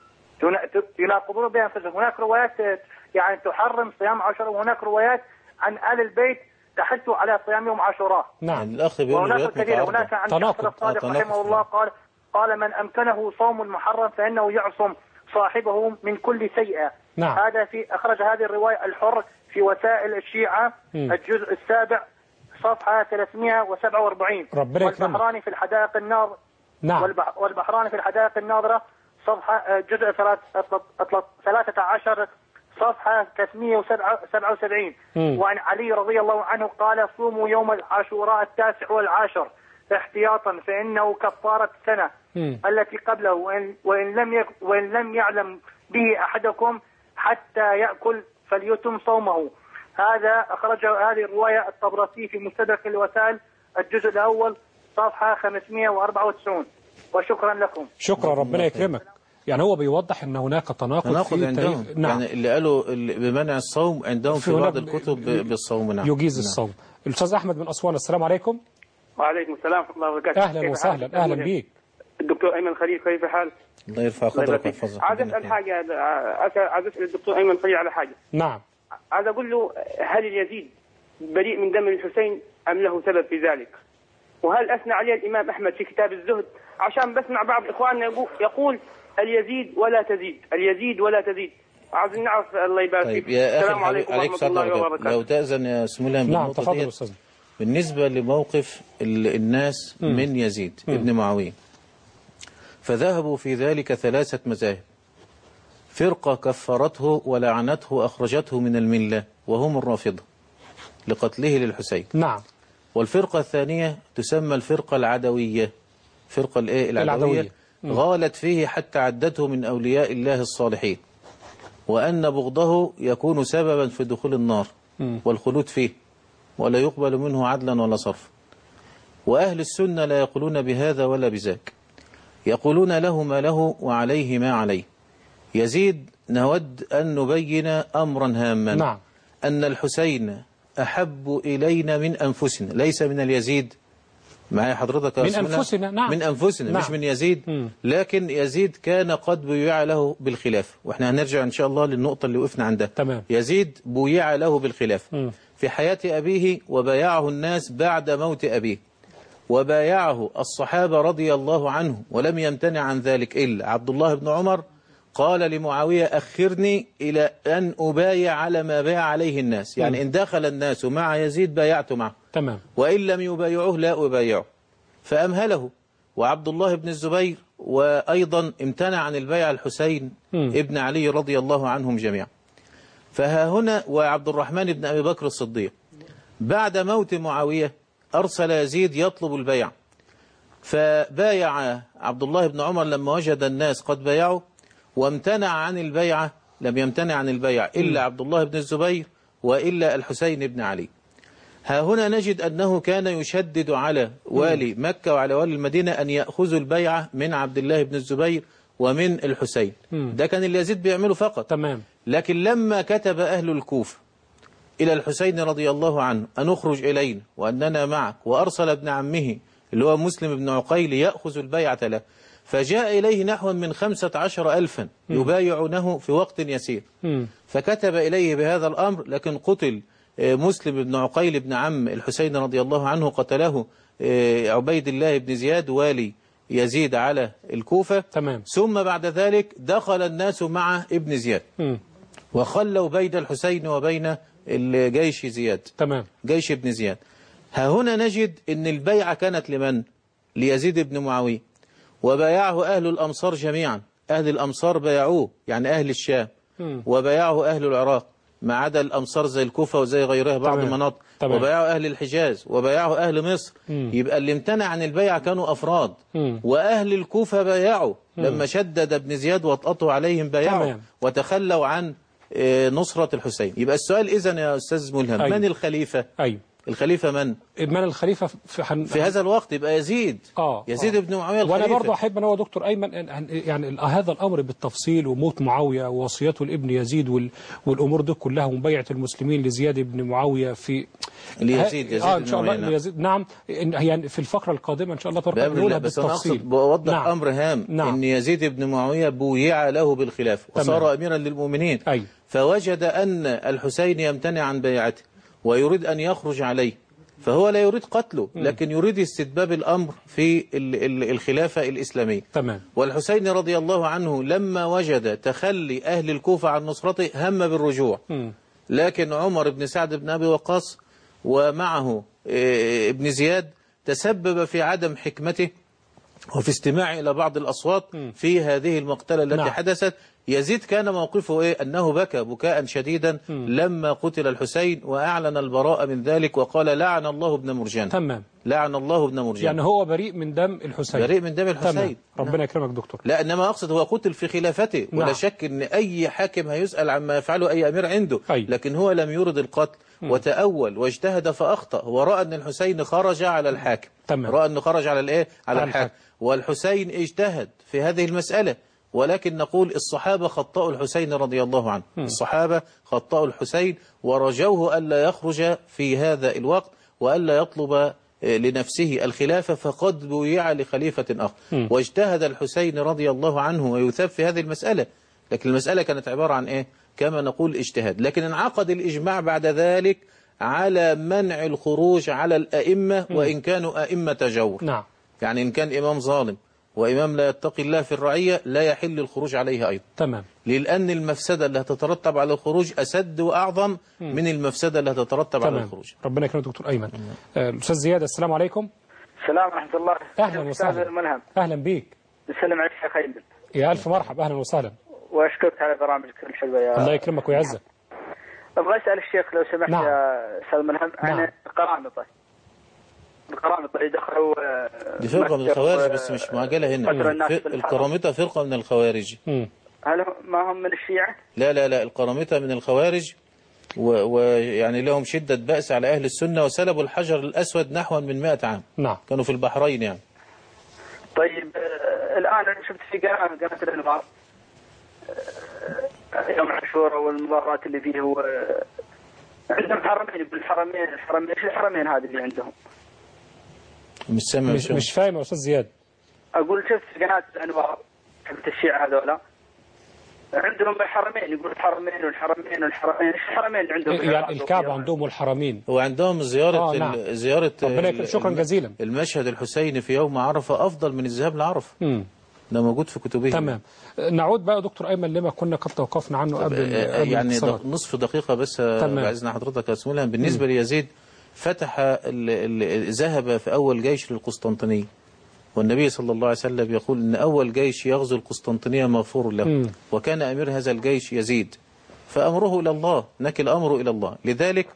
يناقضون بها أنفسهم. هناك روايات يعني تحرم صيام عاشوراء، وهناك روايات عن آل البيت تحث على صيام يوم عاشوراء. نعم. الأخ بيقول وهناك كثير. هناك عن جعفر الصادق رحمه الله قال قال من أمكنه صوم المحرم فإنه يعصم صاحبه من كل سيئة. نعم. هذا في أخرج هذه الرواية الحر في وسائل الشيعة م. الجزء السابع صفحة ثلاثمئة وسبعة وأربعين. والبحراني في الحدائق الناظرة. نعم. والبحراني في الحدائق الناظرة صفحة جزء ثلاثة عشر صفحة ثلاثمئة وسبعة وسبعين. وعن علي رضي الله عنه قال صوموا يوم العاشوراء التاسع والعاشر احتياطا فإنه كفارة السنة م. التي قبله، وإن, وإن, لم يك وإن لم يعلم به أحدكم حتى يأكل فليتم صومه. هذا أخرجه هذه الرواية الطبرسي في مستدرك الوسائل الجزء الأول صفحة خمسمئة وأربعة وتسعين. وشكرا لكم. شكرا، ربنا يكرمك. يعني هو بيوضح ان هناك تناقض, تناقض في عندهم. نعم. يعني اللي قالوا بمنع الصوم عندهم في بعض الكتب بالصوم. نعم. يجيز نعم. الصوم. الأستاذ أحمد من أسوان، السلام عليكم. وعليكم السلام ورحمة الله وبركاته. أهلا وسهلا. أهلا بيك الدكتور أيمن خليل، كيف الحال؟ الله يرفع قدرك ويحفظك. عايز أسأل حاجة، عايز أسأل الدكتور أيمن خليل على حاجة. نعم. عايز أقول له هل اليزيد بريء من دم الحسين أم له سبب في ذلك؟ وهل أثنى عليه الإمام أحمد في كتاب الزهد؟ عشان بسمع بعض إخواننا يقول اليزيد ولا تزيد، اليزيد ولا تزيد. عايزين نعرف. الله يبارك فيك. طيب يا أخي السلام عليكم ورحمة الله وبركاته. لو تأذن يا سمولان نعم تفضل أستاذ. بالنسبة لموقف الناس م. من يزيد م. ابن معاوية، فذهبوا في ذلك ثلاثة مذاهب. فرقة كفرته ولعنته وأخرجته من الملة وهم الرافضة لقتله للحسين. نعم. والفرقة الثانية تسمى الفرقة العدوية، فرقة الايه العدوية غالت فيه حتى عدته من أولياء الله الصالحين، وأن بغضه يكون سببا في دخول النار م. والخلود فيه ولا يقبل منه عدلا ولا صرف. وأهل السنة لا يقولون بهذا ولا بذاك، يقولون له ما له وعليه ما عليه. يزيد نود أن نبين أمرا هاما. نعم. أن الحسين أحب إلينا من أنفسنا، ليس من اليزيد. معايا حضرتك من أنفسنا. نعم. من أنفسنا. نعم. مش من يزيد. م. لكن يزيد كان قد بويع له بالخلافة، وإحنا هنرجع إن شاء الله للنقطة اللي وقفنا عندها. تمام. يزيد بويع له بالخلافة م. في حياة أبيه، وبايعه الناس بعد موت أبيه، وبايعه الصحابة رضي الله عنه، ولم يمتنع عن ذلك إلا عبد الله بن عمر. قال لمعاوية أخرني إلى أن أبايع على ما بايع عليه الناس، يعني م. إن دخل الناس مع يزيد بايعت معه، تمام. وإن لم يبايعوه لا أبايعه، فأمهله. وعبد الله بن الزبير وأيضا امتنع عن البيع الحسين م. ابن علي رضي الله عنهم جميعا. فها هنا وعبد الرحمن بن أبي بكر الصديق بعد موت معاوية أرسل يزيد يطلب البيع، فبايع عبد الله بن عمر لما وجد الناس قد بايعوا، وامتنع عن البيعة، لم يمتنع عن البيع إلا عبد الله بن الزبير وإلا الحسين بن علي. ها هنا نجد أنه كان يشدد على والي مكة وعلى والي المدينة أن يأخذوا البيعة من عبد الله بن الزبير ومن الحسين. ده كان اللي يزيد بيعمله فقط. تمام. لكن لما كتب أهل الكوفة إلى الحسين رضي الله عنه أن اخرج إلينا وأننا معك، وأرسل ابن عمه اللي هو مسلم بن عقيل يأخذ البيعة له، فجاء إليه نحو من خمسة عشر ألفا يبايعونه في وقت يسير، م. فكتب إليه بهذا الأمر، لكن قتل مسلم بن عقيل بن عم الحسين رضي الله عنه، قتله عبيد الله بن زياد والي يزيد على الكوفة. تمام. ثم بعد ذلك دخل الناس مع ابن زياد م. وخلوا بين الحسين وبين الجيش زياد. تمام. جيش ابن زياد. ها هنا نجد ان البيعة كانت لمن؟ ليزيد بن معاوية، وبايعه أهل الأمصار جميعا. أهل الأمصار بايعوه، يعني أهل الشام، م. وبايعه أهل العراق ما عدا الأمصار زي الكوفة وزي غيرها بعض المناطق، وبايعوا أهل الحجاز وبايعوا أهل مصر. م. يبقى اللي امتنع عن البيع كانوا أفراد، م. وأهل الكوفة بايعوا لما شدد ابن زياد وطأطوا عليهم بايعوا. تمام. وتخلوا عن نصرة الحسين. يبقى السؤال إذن يا أستاذ ملهم، أيوه. من الخليفة؟ أيوه. الخليفة من؟ من الخليفة في, حن... في هذا الوقت يبقى يزيد آه يزيد آه. بن معاوية الخليفة. وأنا برضو أحب أن هو دكتور أيمن يعني هذا الأمر بالتفصيل وموت معاوية ووصيته لابن يزيد وال... والأمور دي كلها ومبيعة المسلمين لزياد بن معاوية في ليزيد يزيد آه إن شاء الله نعم. يزيد نعم يعني في الفقرة القادمة إن شاء الله تبارك نقولها بس أنا بالتفصيل. أقصد بوضح نعم. أمر هام نعم. إن يزيد بن معاوية بويع له بالخلافة وصار أميرا للمؤمنين. أي. فوجد أن الحسين يمتنع عن بيعته ويريد أن يخرج عليه، فهو لا يريد قتله لكن يريد استتباب الأمر في الخلافة الإسلامية. تمام. والحسين رضي الله عنه لما وجد تخلي أهل الكوفة عن نصرته هم بالرجوع. م. لكن عمر بن سعد بن أبي وقاص ومعه ابن زياد تسبب في عدم حكمته وفي استماع إلى بعض الأصوات في هذه المقتلة التي نعم. حدثت. يزيد كان موقفه إيه؟ أنه بكى بكاء شديدا م. لما قتل الحسين وأعلن البراءة من ذلك وقال لعن الله ابن مرجان. تمام. لعن الله ابن مرجان. يعني هو بريء من دم الحسين. بريء من دم الحسين. تمام. ربنا يكرمك دكتور. لا إنما أقصد هو قتل في خلافته نعم. ولا شك أن أي حاكم هيسأل عما يفعله أي أمير عنده. أي. لكن هو لم يرد القتل م. وتأول واجتهد فأخطأ ورأى أن الحسين خرج على الحاكم. تمام. رأى أنه خرج على الإيه؟ على, على الحاكم. والحسين اجتهد في هذه المسألة، ولكن نقول الصحابة خطأوا الحسين رضي الله عنه. م. الصحابة خطأوا الحسين ورجوه ألا يخرج في هذا الوقت وألا يطلب لنفسه الخلافة فقد بويع لخليفة آخر. م. واجتهد الحسين رضي الله عنه ويثاب في هذه المسألة، لكن المسألة كانت عبارة عن إيه؟ كما نقول اجتهاد. لكن انعقد الإجماع بعد ذلك على منع الخروج على الأئمة م. وإن كانوا أئمة جور. نعم. يعني إن كان إمام ظالم وإمام لا يتقي الله في الرعية لا يحل الخروج عليه أيضا. تمام. لأن المفسدة اللي هتترتب على الخروج أسد وأعظم من المفسدة اللي هتترتب تمام. على الخروج. ربنا يكرمك دكتور أيمن. أستاذ زياد السلام عليكم. السلام ورحمة الله. أهلا وسهلا. الملهم. أهلا بيك. نسلم عليك يا أيمن. يا ألف مرحبا أهلا وسهلا. وأشكرك على برامجك الحلوة يا الله يكرمك ويعزك. أبغى أسأل الشيخ لو سمحت نعم. يا أستاذ ملهم عن نعم. القرامطة. القرامطة اللي دخلوا دي فرقة من الخوارج بس مش معجلة هنا. القرامطة فرقة من الخوارج. م. هل ما هم من الشيعة؟ لا لا لا القرامطة من الخوارج ويعني لهم شدة بأس على أهل السنة وسلبوا الحجر الأسود نحو من مئة عام. نعم. كانوا في البحرين يعني. طيب آه الآن أنا شفت في قناة قناة الأنوار آه يوم عاشوراء والمظاهرات اللي فيه و... عندهم حرمين بالحرمين الحرمين ايش الحرمين هذه اللي عندهم؟ مش سامع مش, مش فاهم يا أستاذ زياد. أقول شفت قناة الأنوار حقت الشيعة هذولا عندهم الحرمين يقول الحرمين والحرمين والحرمين ايش الحرمين عندهم؟ يعني الكعبة عندهم والحرمين وعندهم زيارة آه نعم. زيارة شكرا جزيلا. المشهد الحسيني في يوم عرفة أفضل من الذهاب لعرفة. امم ده موجود في كتبهم. تمام. نعود بقى دكتور أيمن لما كنا قد توقفنا عنه قبل, قبل يعني نصف دقيقة بس بعزنا حضرتك يا سمولها. بالنسبة ليزيد فتح ذهب في أول جيش للقسطنطينية والنبي صلى الله عليه وسلم يقول إن أول جيش يغزو القسطنطينية مغفور له. م. وكان أمير هذا الجيش يزيد فأمره إلى الله نكل أمره إلى الله. لذلك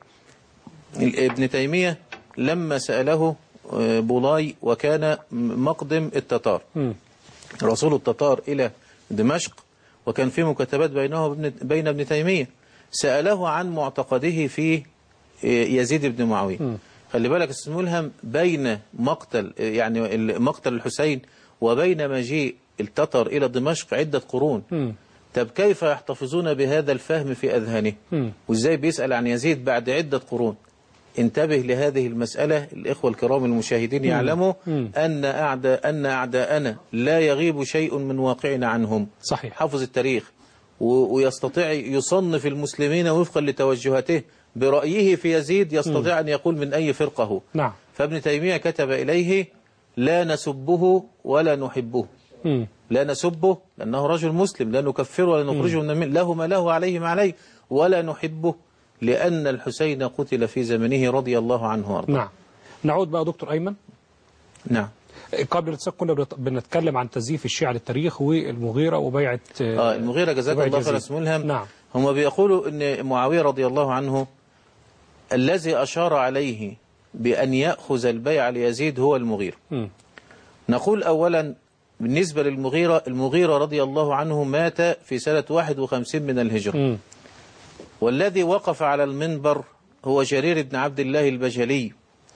ابن تيمية لما سأله بولاي وكان مقدم التتار م. رسول التتار إلى دمشق وكان في مكاتبات بينه وبين ابن تيمية سأله عن معتقده في يزيد بن معاوية. خلي بالك استمولهم بين مقتل يعني مقتل الحسين وبين مجيء التتر إلى دمشق عدة قرون. م. طب كيف يحتفظون بهذا الفهم في أذهانه وإزاي بيسأل عن يزيد بعد عدة قرون؟ انتبه لهذه المسألة. الإخوة الكرام المشاهدين يعلموا م. أن أعداء أن أعداءنا لا يغيب شيء من واقعنا عنهم. صحيح. حافظ التاريخ ويستطيع يصنف المسلمين وفقا لتوجهاته برأيه في يزيد يستطيع م. أن يقول من أي فرقة هو. نعم. فابن تيمية كتب إليه لا نسبه ولا نحبه. م. لا نسبه لأنه رجل مسلم لا نكفره ولا نخرجه من الملة له ما له عليه ما عليه ولا نحبه لأن الحسين قتل في زمنه رضي الله عنه وارضاه. نعم. نعود بقى دكتور أيمن. نعم. قبل الاتصال كنا بنتكلم عن تزييف الشيعة للتاريخ والمغيرة وبيعة آه المغيرة جزاك الله خير اسم ملهم. نعم. هم بيقولوا أن معاوية رضي الله عنه الذي أشار عليه بأن يأخذ البيع ليزيد هو المغيرة. م. نقول أولا بالنسبة للمغيرة المغيرة رضي الله عنه مات في سنة واحد وخمسين من الهجرة. م. والذي وقف على المنبر هو جرير بن عبد الله البجلي،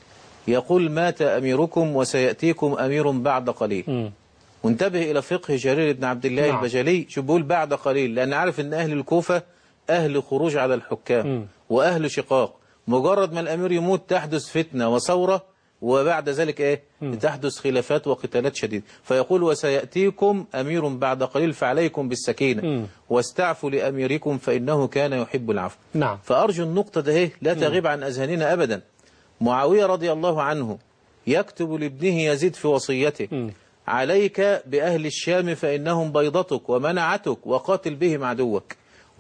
يقول مات أميركم وسيأتيكم أمير بعد قليل. م. وانتبه إلى فقه جرير بن عبد الله نعم. البجلي، شو بيقول بعد قليل؟ لأن عارف أن أهل الكوفة أهل خروج على الحكام م. وأهل شقاق، مجرد ما الأمير يموت تحدث فتنة وثورة، وبعد ذلك إيه؟ م. تحدث خلافات وقتالات شديدة. فيقول وسيأتيكم أمير بعد قليل فعليكم بالسكينة م. واستعفوا لأميركم فإنه كان يحب العفو. نعم. فأرجو النقطة ده لا تغيب عن أذهاننا أبدا. معاوية رضي الله عنه يكتب لابنه يزيد في وصيته م. عليك بأهل الشام فإنهم بيضتك ومنعتك وقاتل بهم عدوك،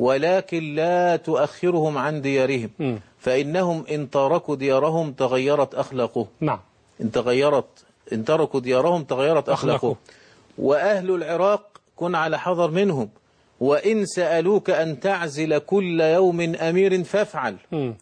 ولكن لا تؤخرهم عن ديارهم م. فإنهم إن تركوا ديارهم تغيرت أخلاقهم. نعم. إن تغيرت إن تركوا ديارهم تغيرت أخلاقهم. وأهل العراق كن على حذر منهم، وإن سألوك أن تعزل كل يوم أمير فافعل م.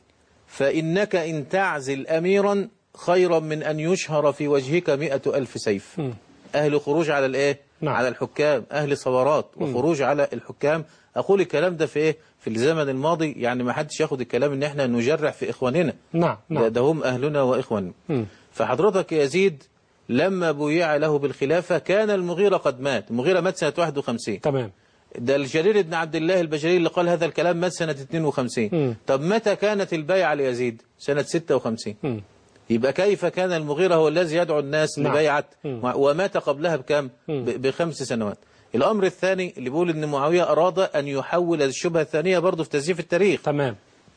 فإنك إن تعزل أميرا خيرا من أن يشهر في وجهك مئة ألف سيف. م. أهل خروج على الإيه؟ نعم. على الحكام، أهل ثورات وخروج م. على الحكام. أقول الكلام ده في إيه؟ في الزمن الماضي، يعني ما حدش ياخد الكلام إن إحنا نجرح في إخواننا. نعم. نعم. ده, ده هم أهلنا وإخواننا. م. فحضرتك يزيد لما بويع له بالخلافة كان المغيرة قد مات، المغيرة مات سنة واحد وخمسين. تمام. ده الجرير بن عبد الله البجلي اللي قال هذا الكلام مات سنة اثنين وخمسين. م. طب متى كانت البيعة ليزيد؟ سنة ستة وخمسين. م. يبقى كيف كان المغيرة هو الذي يدعو الناس نعم. لبيعة ومات قبلها بكم؟ بخمس سنوات. الأمر الثاني اللي بيقول إن معاوية أراد أن يحول الشبهة الثانية برضه في تزييف التاريخ. تمام.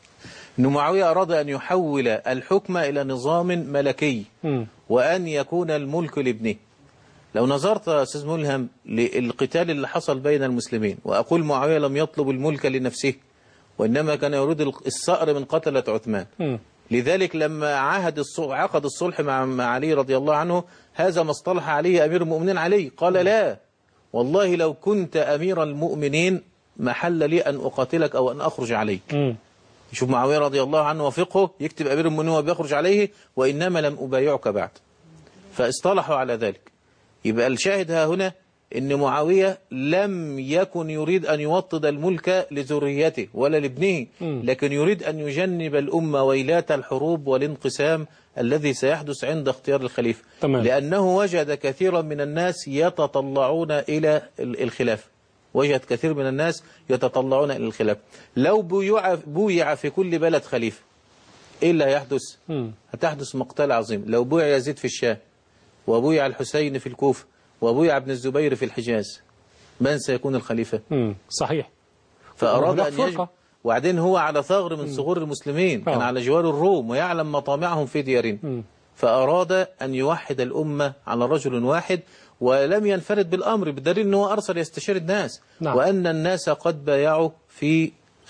إن معاوية أراد أن يحول الحكم إلى نظام ملكي م. وأن يكون الملك لابنه. لو نظرت يا أستاذ ملهم للقتال اللي حصل بين المسلمين، وأقول معاوية لم يطلب الملك لنفسه وإنما كان يريد الثأر من قتلة عثمان. م. لذلك لما عهد الصلح عقد الصلح مع علي رضي الله عنه، هذا ما اصطلح عليه أمير المؤمنين علي، قال لا والله لو كنت أمير المؤمنين محل لي أن أقاتلك أو أن أخرج عليك. م. شوف معاوية رضي الله عنه وفقه يكتب أمير المؤمنين وبيخرج عليه وإنما لم أبايعك بعد، فاصطلحوا على ذلك. يبقى الشاهد ها هنا إن معاوية لم يكن يريد أن يوطد الملك لذريته ولا لابنه، لكن يريد أن يجنب الأمة ويلات الحروب والانقسام الذي سيحدث عند اختيار الخليفة. تمام. لأنه وجد كثيرا من الناس يتطلعون إلى الخلافة، وجد كثير من الناس يتطلعون إلى الخلافة. لو بويع, بويع في كل بلد خليفة إيه اللي هيحدث؟ م. هتحدث مقتل عظيم. لو بويع يزيد في الشام وبويع الحسين في الكوفة وبويع ابن الزبير في الحجاز، من سيكون الخليفة؟ م. صحيح. فأراد أن يجب، وبعدين هو على ثغر من ثغور المسلمين، كان على جوار الروم ويعلم مطامعهم في ديارهم، فأراد أن يوحد الأمة على رجل واحد، ولم ينفرد بالأمر بدليل أنه أرسل يستشير الناس. نعم. وأن الناس قد بايعوا في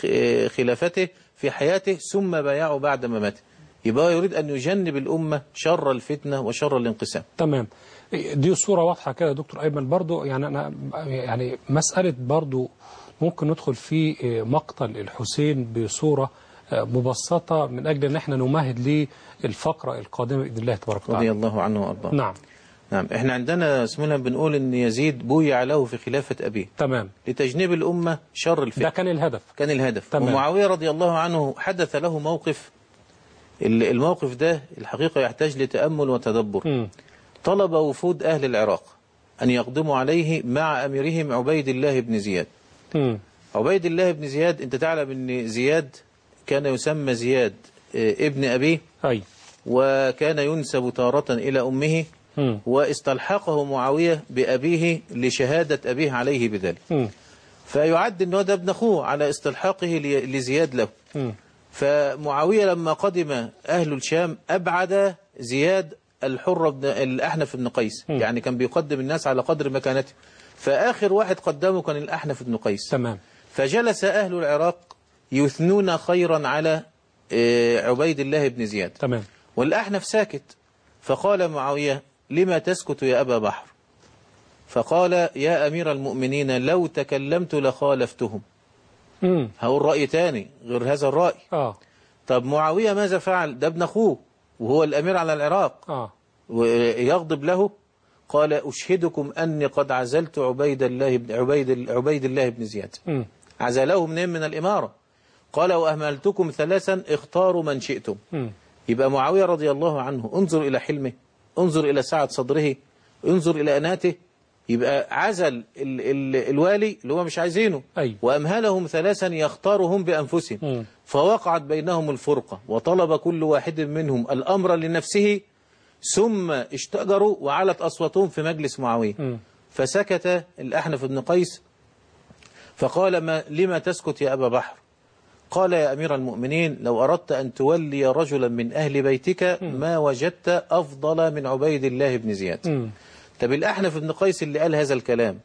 خلافته في حياته ثم بايعوا بعد مماته. يبقى يريد أن يجنب الأمة شر الفتنة وشر الانقسام. تمام. دي صورة واضحة كده يا دكتور أيمن. برضو يعني أنا يعني مسألة برضو ممكن ندخل في مقتل الحسين بصورة مبسطة من أجل أن احنا نمهد للفقرة القادمة بإذن الله تبارك وتعالى. رضي الله عنه وأرضاه. نعم. نعم. احنا عندنا اسمنا بنقول ان يزيد بويع له في خلافة أبيه. تمام. لتجنيب الأمة شر الفتنة. ده كان الهدف. كان الهدف. تمام. ومعاوية رضي الله عنه حدث له موقف، الموقف ده الحقيقة يحتاج لتأمل وتدبر. م. طلب وفود أهل العراق أن يقدموا عليه مع أميرهم عبيد الله بن زياد. م. عبيد الله بن زياد أنت تعلم أن زياد كان يسمى زياد ابن أبيه. أي. وكان ينسب تارة إلى أمه. م. واستلحقه معاوية بأبيه لشهادة أبيه عليه بذلك. م. فيعد أنه ده ابن أخوه على استلحاقه لزياد له. م. فمعاوية لما قدم أهل الشام أبعد زياد الحر بن الأحنف بن قيس. م. يعني كان بيقدم الناس على قدر مكانته، فآخر واحد قدمه كان الأحنف بن قيس. تمام. فجلس أهل العراق يثنون خيرا على عبيد الله بن زياد. تمام. والأحنف ساكت، فقال معاوية لما تسكت يا أبا بحر؟ فقال يا أمير المؤمنين لو تكلمت لخالفتهم. امم هقول رأي تاني غير هذا الرأي. اه طب معاوية ماذا فعل؟ ده ابن أخوه وهو الأمير على العراق. اه ويغضب له. قال أشهدكم أني قد عزلت عبيد الله بن عبيد عبيد الله بن زياد. امم عزله منين؟ من الإمارة. قال وأهملتكم ثلاثا اختاروا من شئتم. م. يبقى معاوية رضي الله عنه انظر إلى حلمه، انظر إلى سعة صدره، انظر إلى أناته. يبقى عزل ال ال الوالي اللي هو مش عايزينه، أي. وأمهلهم ثلاثا يختارهم بأنفسهم. م. فوقعت بينهم الفرقة، وطلب كل واحد منهم الأمر لنفسه، ثم اشتجروا وعلت أصواتهم في مجلس معاوية. م. فسكت الأحنف بن قيس فقال ما لما تسكت يا أبا بحر؟ قال يا أمير المؤمنين لو أردت أن تولي رجلا من أهل بيتك ما وجدت أفضل من عبيد الله بن زياد. م. طب الأحنف بن قيس اللي قال هذا الكلام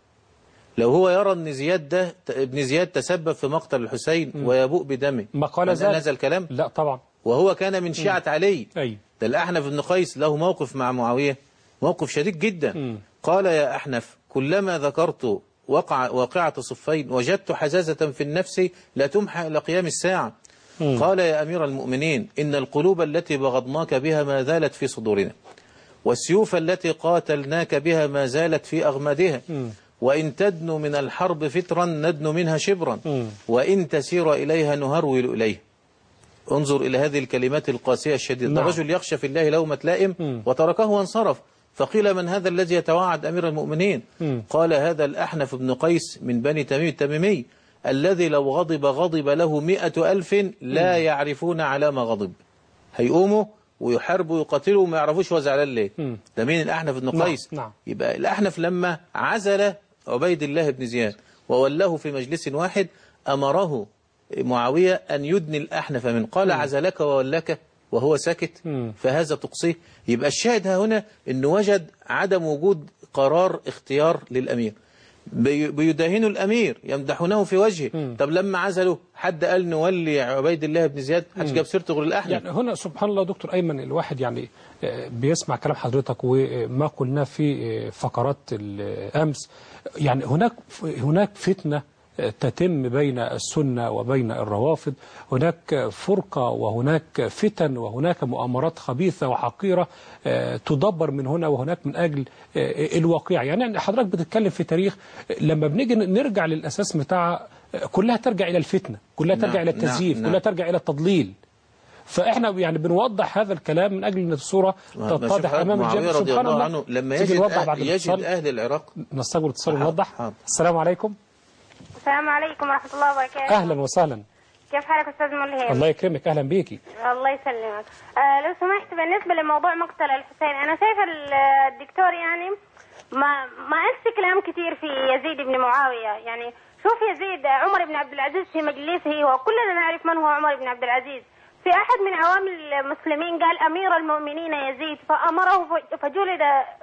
لو هو يرى أن زياد ده ابن زياد تسبب في مقتل الحسين م. ويبوء بدمه ما قال هذا الكلام؟ لا طبعا، وهو كان من شيعة علي. أي. ده الأحنف بن قيس له موقف مع معاوية موقف شديد جدا. م. قال يا أحنف كلما ذكرت وقع واقعة صفين وجدت حزازة في النفس لا تمحى إلى قيام الساعة. م. قال يا أمير المؤمنين إن القلوب التي بغضناك بها ما زالت في صدورنا، والسيوف التي قاتلناك بها ما زالت في أغمادها، م. وإن تدنو من الحرب فترا ندنو منها شبرا، م. وإن تسير إليها نهرول إليه. انظر إلى هذه الكلمات القاسية الشديدة. نعم. رجل يخشى في الله لومة لائم م. وتركه وانصرف. فقيل من هذا الذي يتوعد أمير المؤمنين؟ م. قال هذا الأحنف بن قيس من بني تميم التميمي الذي لو غضب غضب له مئة ألف لا م. يعرفون على ما غضب. هيقوموا ويحاربوا ويقاتلوا وما يعرفوش هو زعلان ليه. ده مين؟ الأحنف بن قيس. نعم. يبقى الأحنف لما عزل عبيد الله بن زياد وولاه في مجلس واحد أمره معاوية أن يدني الأحنف من قال م. عزلك وولك وهو ساكت، م. فهذا تقصيه. يبقى الشاهد هنا أنه وجد عدم وجود قرار اختيار للأمير، بيداهنوا الأمير يمدحونه في وجهه. م. طب لما عزلوا حد قال نولي عبيد الله بن زياد؟ حدش جاب سيرته غير الأحنف. يعني هنا سبحان الله دكتور أيمن، الواحد يعني بيسمع كلام حضرتك وما قلنا في فقرات الأمس، يعني هناك هناك فتنة تتم بين السنة وبين الروافض، هناك فرقة وهناك فتن وهناك مؤامرات خبيثة وحقيرة تدبر من هنا وهناك من أجل الواقع. يعني حضرتك بتتكلم في تاريخ، لما بنيجي نرجع للأساس بتاع كلها ترجع إلى الفتنة، كلها ترجع نعم إلى التزييف، نعم كلها ترجع إلى التضليل. فإحنا يعني بنوضح هذا الكلام من أجل أن الصورة تتضح أمام الجميع. سبحان الله عنه لما يجد, أهل, يجد أهل العراق. نستقبل اتصال ونوضح. السلام عليكم. السلام عليكم ورحمة الله وبركاته. أهلا وسهلا. كيف حالك أستاذ ملهم؟ الله يكرمك، أهلا بيكي. الله يسلمك. آه لو سمحت بالنسبة لموضوع مقتل الحسين، أنا شايفة الدكتور يعني ما ما أنسى كلام كثير في يزيد بن معاوية. يعني شوف يزيد عمر بن عبد العزيز في مجلسه وكلنا نعرف من هو عمر بن عبد العزيز. في أحد من عوام المسلمين قال أمير المؤمنين يزيد فأمره فجلد،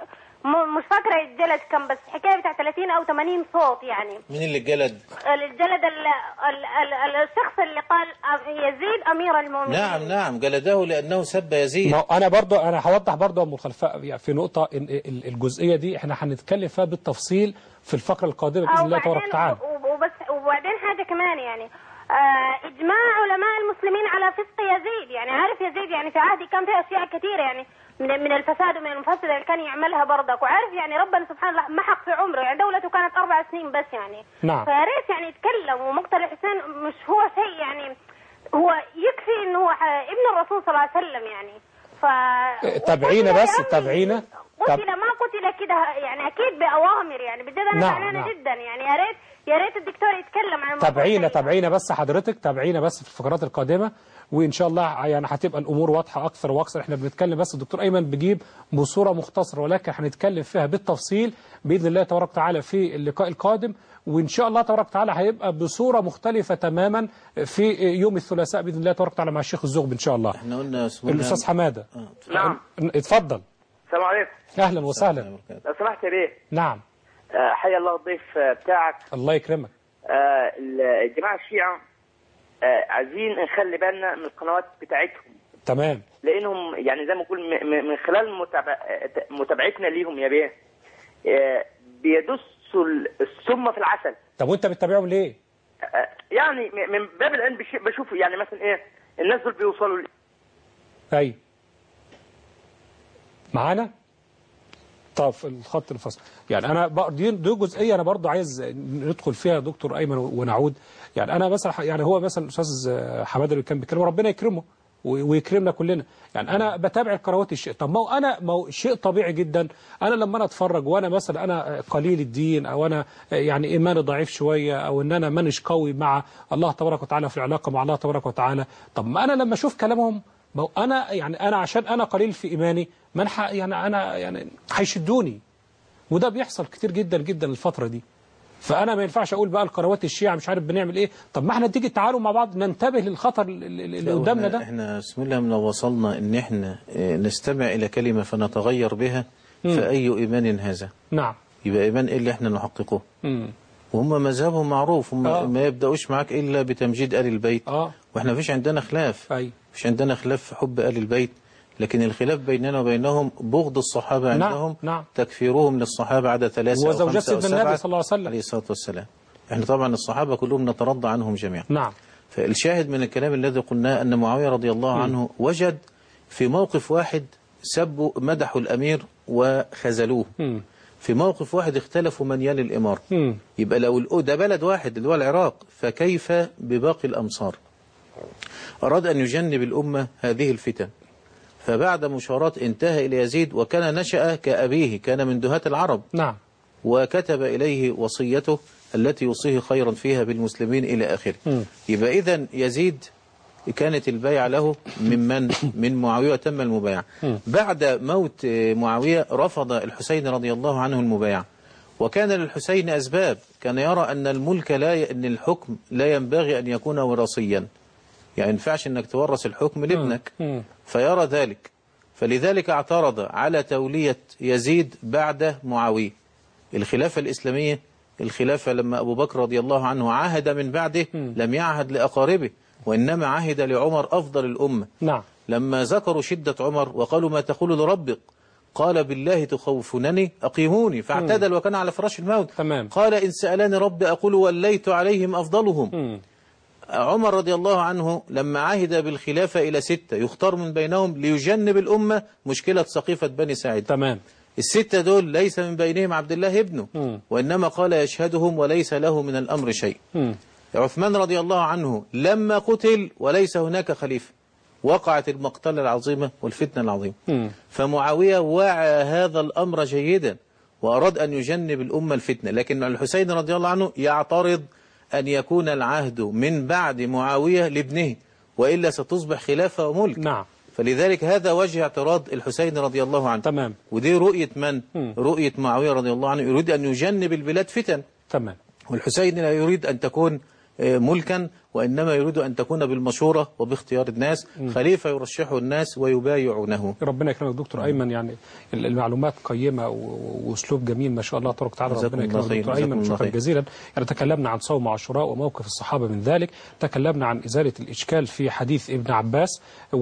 مش فاكرة الجلد كم بس حكاية بتاع ثلاثين أو ثمانين صوت. يعني مين اللي جلد؟ الجلد ال ال ال الشخص اللي قال يزيد أمير المؤمنين. نعم نعم جلده لأنه سب يزيد. أنا برضو أنا هوضح برضو أم الخلفاء في نقطة، الجزئية دي احنا هنتكلم فيها بالتفصيل في الفقرة القادمة بإذن الله تبارك وتعالى. وبس وبعدين حاجة كمان، يعني آه إجماع علماء المسلمين على فسق يزيد. يعني عارف يزيد يعني في عهده كان في أشياء كثيرة يعني من من الفساد ومن المفسد اللي كان يعملها برضك، وعارف يعني ربنا سبحانه الله محق في عمره، يعني دولته كانت أربع سنين بس يعني. نعم. فيا ريت يعني يتكلم. ومقتل الحسين مش هو شيء، يعني هو يكفي إنه هو ابن الرسول صلى الله عليه وسلم يعني. ف تابعينا بس تابعينا. قتل ما قتل كده يعني أكيد بأوامر، يعني بجد أنا زعلانة نعم. جدا يعني. يا ريت يا ريت الدكتور يتكلم عن تابعينا تابعينا بس حضرتك تابعينا بس في الفقرات القادمة، وإن شاء الله يعني هتبقى الأمور واضحة أكثر وأكثر. إحنا بنتكلم بس الدكتور أيمن بيجيب بصورة مختصرة، ولكن هنتكلم فيها بالتفصيل بإذن الله تبارك وتعالى في اللقاء القادم، وإن شاء الله تبارك وتعالى هيبقى بصورة مختلفة تماما في يوم الثلاثاء بإذن الله تبارك وتعالى مع الشيخ الزغبي إن شاء الله. إحنا قلنا الأستاذ حمادة. آه. نعم. اتفضل. السلام عليكم. أهلا وسهلا. لو سمحت يا بيه. نعم. آه حيا الله الضيف بتاعك. الله يكرمك. آه الجماعة الشيعة آه عايزين نخلي بالنا من القنوات بتاعتهم. تمام. لأنهم يعني زي ما نقول من خلال متابع متابعتنا ليهم يا بيه آه بيدسوا السم في العسل. طب وأنت بتتابعهم ليه؟ آه يعني من باب العلم بشوف يعني مثلا إيه الناس دول بيوصلوا ليه. أي. معانا؟ طب الخط الفصل يعني انا دي, دي جزئيه انا برضو عايز ندخل فيها دكتور ايمن ونعود. يعني انا مثلا يعني هو مثلا الاستاذ حماده اللي كان بيتكلم ربنا يكرمه ويكرمنا كلنا. يعني انا بتابع القنوات الشيء، طب ما هو انا ما هو شيء طبيعي جدا انا لما انا اتفرج وانا مثلا انا قليل الدين او انا يعني ايماني ضعيف شويه او ان انا مانيش قوي مع الله تبارك وتعالى في العلاقه مع الله تبارك وتعالى، طب ما انا لما اشوف كلامهم ما هو انا يعني انا عشان انا قليل في ايماني من يعني انا يعني هيشدوني، وده بيحصل كتير جدا جدا الفتره دي. فانا ما ينفعش اقول بقى القنوات الشيعة مش عارف بنعمل ايه، طب ما احنا تيجي تعالوا مع بعض ننتبه للخطر اللي قدامنا ده. احنا بسم الله من وصلنا ان احنا نستمع الى كلمه فنتغير بها، فاي ايمان هذا؟ نعم. يبقى ايمان ايه اللي احنا نحققه؟ امم وهم مذهبهم معروف، هم آه. ما يبداوش معاك الا بتمجيد ال البيت. اه واحنا مفيش عندنا خلاف. ايوه مفيش عندنا خلاف في حب ال البيت، لكن الخلاف بيننا وبينهم بغض الصحابة عندهم. نعم. نعم. تكفيرهم للصحابة عدد ثلاثة أو خمسة أو سبعة النبي صلى الله عليه وسلم عليه الصلاة والسلام. احنا طبعا الصحابة كلهم نترضى عنهم جميعا. نعم. فالشاهد من الكلام الذي قلناه أن معاوية رضي الله م. عنه وجد في موقف واحد سبوا مدحوا الأمير وخذلوه. م. في موقف واحد اختلفوا من يلي الإمارة. م. يبقى لو ده بلد واحد اللي هو العراق، فكيف بباقي الأمصار؟ أراد أن يجنب الأمة هذه الفتن، فبعد مشاورة انتهى إلى يزيد، وكان نشأ كأبيه، كان من دهاة العرب. نعم. وكتب إليه وصيته التي يوصيه خيرا فيها بالمسلمين إلى آخره. يبقى إذن يزيد كانت البيعة له ممن من معاوية وتم المبايعة. بعد موت معاوية رفض الحسين رضي الله عنه المبايعة، وكان للحسين أسباب، كان يرى أن الملك لا ي... أن الحكم لا ينبغي أن يكون وراثيا، يعني ينفعش أنك تورث الحكم لابنك، فيرى ذلك، فلذلك اعترض على تولية يزيد بعد معاوية. الخلافة الإسلامية، الخلافة لما أبو بكر رضي الله عنه عاهد من بعده لم يعهد لأقاربه، وإنما عهد لعمر أفضل الأمة. نعم. لما ذكروا شدة عمر وقالوا ما تقول لربك، قال بالله تخوفونني أقيموني، فاعتدل وكان على فراش الموت. تمام. قال إن سألاني ربي أقول وليت عليهم أفضلهم. م. عمر رضي الله عنه لما عهد بالخلافة إلى ستة يختار من بينهم ليجنب الأمة مشكلة سقيفة بني ساعد. تمام. الستة دول ليس من بينهم عبد الله ابنه، م. وإنما قال يشهدهم وليس له من الأمر شيء. م. عثمان رضي الله عنه لما قتل وليس هناك خليفة، وقعت المقتلة العظيمة والفتنة العظيمة. م. فمعاوية وعى هذا الأمر جيدا وأراد أن يجنب الأمة الفتنة، لكن الحسين رضي الله عنه يعترض أن يكون العهد من بعد معاوية لابنه، وإلا ستصبح خلافة وملك. نعم. فلذلك هذا وجه اعتراض الحسين رضي الله عنه. تمام. ودي رؤية من؟ م. رؤية معاوية رضي الله عنه، يريد أن يجنب البلاد فتن. تمام. والحسين لا يريد أن تكون ملكا، وإنما يريد أن تكون بالمشورة وباختيار الناس. م. خليفة يرشحه الناس ويبايعونه. ربنا يكرمك دكتور أيمن، يعني المعلومات قيمة وأسلوب جميل ما شاء الله تبارك وتعالى. ربنا يكرمك دكتور أيمن، شكرا جزيلا. يعني تكلمنا عن صوم عاشوراء وموقف الصحابة من ذلك، تكلمنا عن إزالة الإشكال في حديث ابن عباس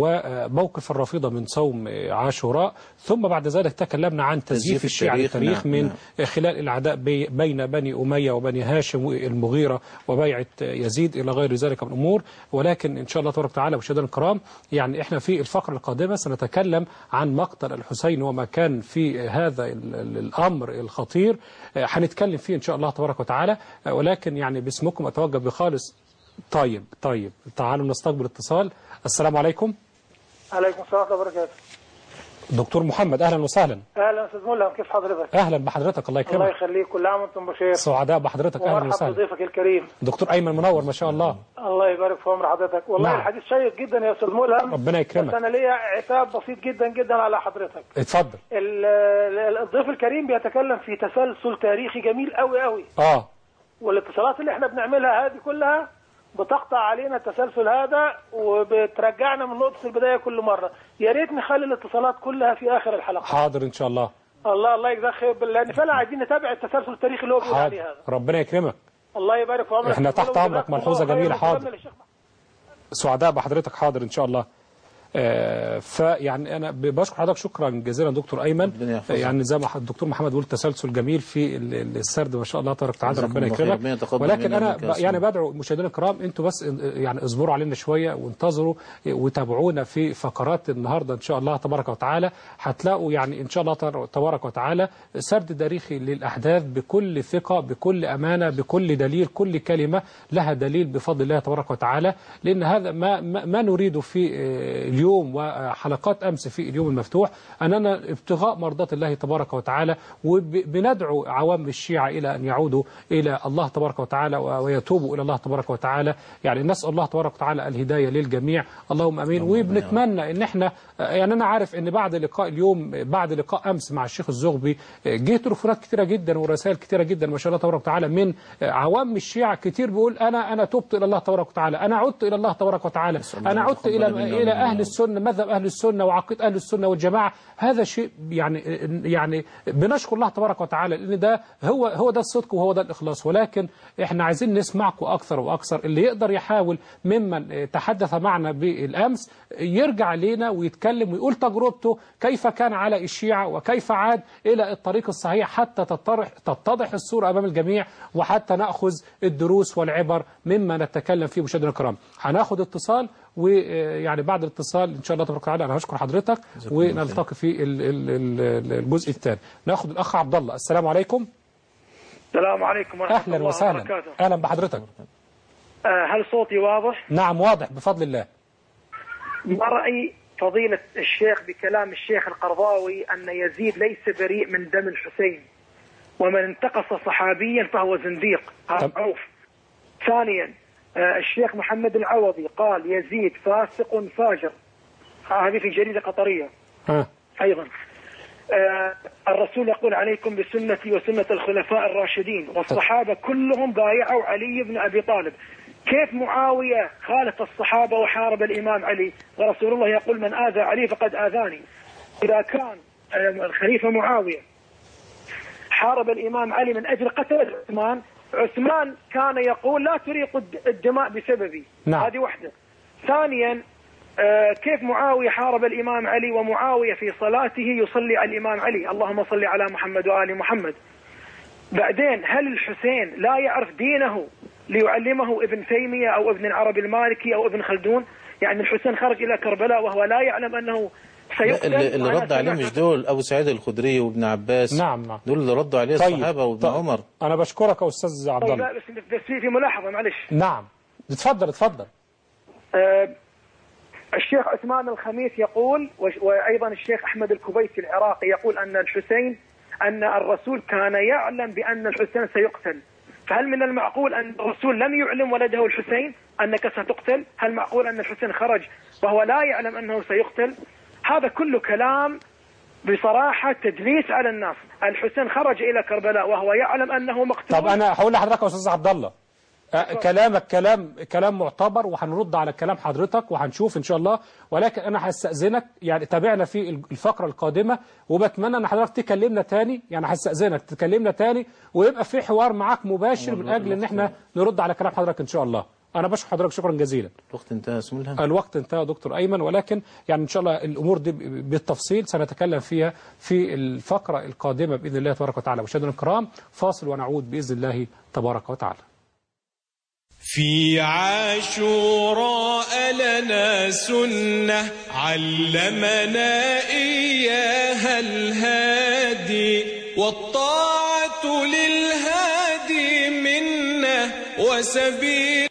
وموقف الرافضة من صوم عاشوراء، ثم بعد ذلك تكلمنا عن تزييف الشيعة للتاريخ من نعم. خلال العداء بي بين بني أمية وبني هاشم والمغيرة وبيعة يزيد إلى غير ذلك من أمور. ولكن إن شاء الله تبارك وتعالى مشاهدينا الكرام، يعني إحنا في الفقرة القادمة سنتكلم عن مقتل الحسين وما كان في هذا الأمر الخطير، هنتكلم فيه إن شاء الله تبارك وتعالى. ولكن يعني باسمكم أتوجه بخالص. طيب طيب تعالوا نستقبل اتصال. السلام عليكم. عليكم السلام ورحمة الله وبركاته. دكتور محمد أهلا وسهلا. أهلا أستاذ ملهم، كيف حضرتك؟ أهلا بحضرتك، الله يكرمك. الله يخليك، كل عام وأنتم بخير. سعداء بحضرتك، أهلا وسهلا. ومرحبا بضيفك الكريم دكتور أيمن منور ما شاء الله. الله يبارك في عمر حضرتك. والله نعم. الحديث شيق جدا يا أستاذ ملهم. ربنا يكرمك. بس أنا ليا عتاب بسيط جدا جدا على حضرتك. اتفضل. الضيف الكريم بيتكلم في تسلسل تاريخي جميل قوي قوي. آه. والاتصالات اللي احنا بنعملها هذه كلها بتقطع علينا التسلسل هذا وبترجعنا من نقطة البداية كل مرة. يا ريت نخلي الاتصالات كلها في آخر الحلقة. حاضر إن شاء الله. الله الله يجزاك خير، لأن فعلا عايزين نتابع التسلسل التاريخي اللي هو بيقول عليه هذا. ربنا يكرمك. الله يبارك في عمرك. احنا تحت أمرك، ملحوظة جميلة. حاضر. سعداء بحضرتك. حاضر إن شاء الله. فيعني انا بشكر حضرتك شكرا جزيلا دكتور ايمن. يعني زي ما الدكتور محمد بيقول تسلسل جميل في السرد ما شاء الله تبارك وتعالى، ربنا يكرمك. ولكن انا يعني بدعو مشاهدينا الكرام انتوا بس يعني اصبروا علينا شويه وانتظروا وتابعونا في فقرات النهارده ان شاء الله تبارك وتعالى. هتلاقوا يعني ان شاء الله تبارك وتعالى سرد تاريخي للاحداث بكل ثقه بكل امانه بكل دليل، كل كلمه لها دليل بفضل الله تبارك وتعالى. لان هذا ما ما نريده في اليوم وحلقات امس في اليوم المفتوح اننا ابتغاء مرضات الله تبارك وتعالى، وبندعو عوام الشيعه الى ان يعودوا الى الله تبارك وتعالى ويتوبوا الى الله تبارك وتعالى. يعني نسال الله تبارك وتعالى الهدايه للجميع، اللهم امين. وبنتمنى ان احنا يعني انا عارف ان بعد لقاء اليوم بعد لقاء امس مع الشيخ الزغبي جه تليفونات كثيره جدا ورسائل كثيره جدا ما شاء الله تبارك وتعالى من عوام الشيعه كتير بيقول انا انا تبت الى الله تبارك وتعالى، انا عدت الى الله تبارك وتعالى، انا عدت الى الى اهل السنه، مذهب اهل السنه وعقيده اهل السنه والجماعه. هذا شيء يعني يعني بنشكر الله تبارك وتعالى لان ده هو هو ده الصدق وهو ده الاخلاص. ولكن احنا عايزين نسمعكم اكثر واكثر. اللي يقدر يحاول ممن تحدث معنا بالامس يرجع لنا ويتكلم ويقول تجربته كيف كان على الشيعه وكيف عاد الى الطريق الصحيح حتى تتضح تتضح الصوره امام الجميع وحتى ناخذ الدروس والعبر مما نتكلم فيه. مشاهدينا الكرام هناخذ اتصال، ويعني بعد الاتصال ان شاء الله تبارك وتعالى انا هشكر حضرتك ونلتقي في الجزء الثاني. ناخذ الاخ عبد الله. السلام عليكم. السلام عليكم ورحمه اهلا الله وسهلا. وبركاته. اهلا بحضرتك. هل صوتي واضح؟ نعم واضح بفضل الله. ما رأي فضيلة الشيخ بكلام الشيخ القرضاوي أن يزيد ليس بريء من دم الحسين، ومن انتقص صحابيا فهو زنديق؟ هذا معروف. ثانيا الشيخ محمد العوضي قال يزيد فاسق فاجر، هذه في جريدة قطرية. ها. أيضا آه الرسول يقول عليكم بسنتي وسنة الخلفاء الراشدين، والصحابة كلهم بايعوا علي بن أبي طالب. كيف معاوية خالف الصحابة وحارب الإمام علي ورسول الله يقول من آذى علي فقد آذاني؟ إذا كان الخليفة معاوية حارب الإمام علي من أجل قتل عثمان، عثمان كان يقول لا تريق الدماء بسببي. نعم. هذه واحدة. ثانيا آه كيف معاوية حارب الإمام علي ومعاوية في صلاته يصلي على الإمام علي اللهم صل على محمد وآل محمد؟ بعدين هل الحسين لا يعرف دينه ليعلمه ابن تيمية أو ابن العربي المالكي أو ابن خلدون؟ يعني الحسين خرج إلى كربلاء وهو لا يعلم أنه سيقتل. اللي رد عليه مش دول أبو سعيد الخدري وابن عباس؟ نعم نعم. دول اللي ردوا عليه طيب. الصحابة وابن طيب. عمر. أنا بشكرك يا أستاذ عبد الله. طيب بس في ملاحظة معلش. نعم اتفضل اتفضل. أه الشيخ عثمان الخميس يقول، وأيضا الشيخ أحمد الكوبيتي العراقي يقول أن الحسين أن الرسول كان يعلم بأن الحسين سيقتل. فهل من المعقول أن الرسول لم يعلم ولده الحسين أنك ستقتل؟ هل معقول أن الحسين خرج وهو لا يعلم أنه سيقتل؟ هذا كله كلام بصراحة تدليس على الناس. الحسين خرج إلى كربلاء وهو يعلم أنه مقتول. طب أنا هقول لحضرتك يا أستاذ عبد الله أه كلامك كلام كلام معتبر، وهنرد على كلام حضرتك وهنشوف ان شاء الله. ولكن انا هستأذنك يعني تابعنا في الفقره القادمه، وبتمنى ان حضرتك تكلمنا تاني. يعني هستأذنك تكلمنا تاني ويبقى في حوار معاك مباشر من اجل ان احنا نرد على كلام حضرتك ان شاء الله. انا بشكر حضرتك شكرا جزيلا. الوقت انتهى سملها. الوقت انتهى يا دكتور ايمن، ولكن يعني ان شاء الله الامور دي بالتفصيل سنتكلم فيها في الفقره القادمه باذن الله تبارك وتعالى. مشاهدينا الكرام فاصل ونعود باذن الله تبارك وتعالى. في عاشوراء لنا سنة علمنا إياها الهادي، والطاعة للهادي منة وسبيل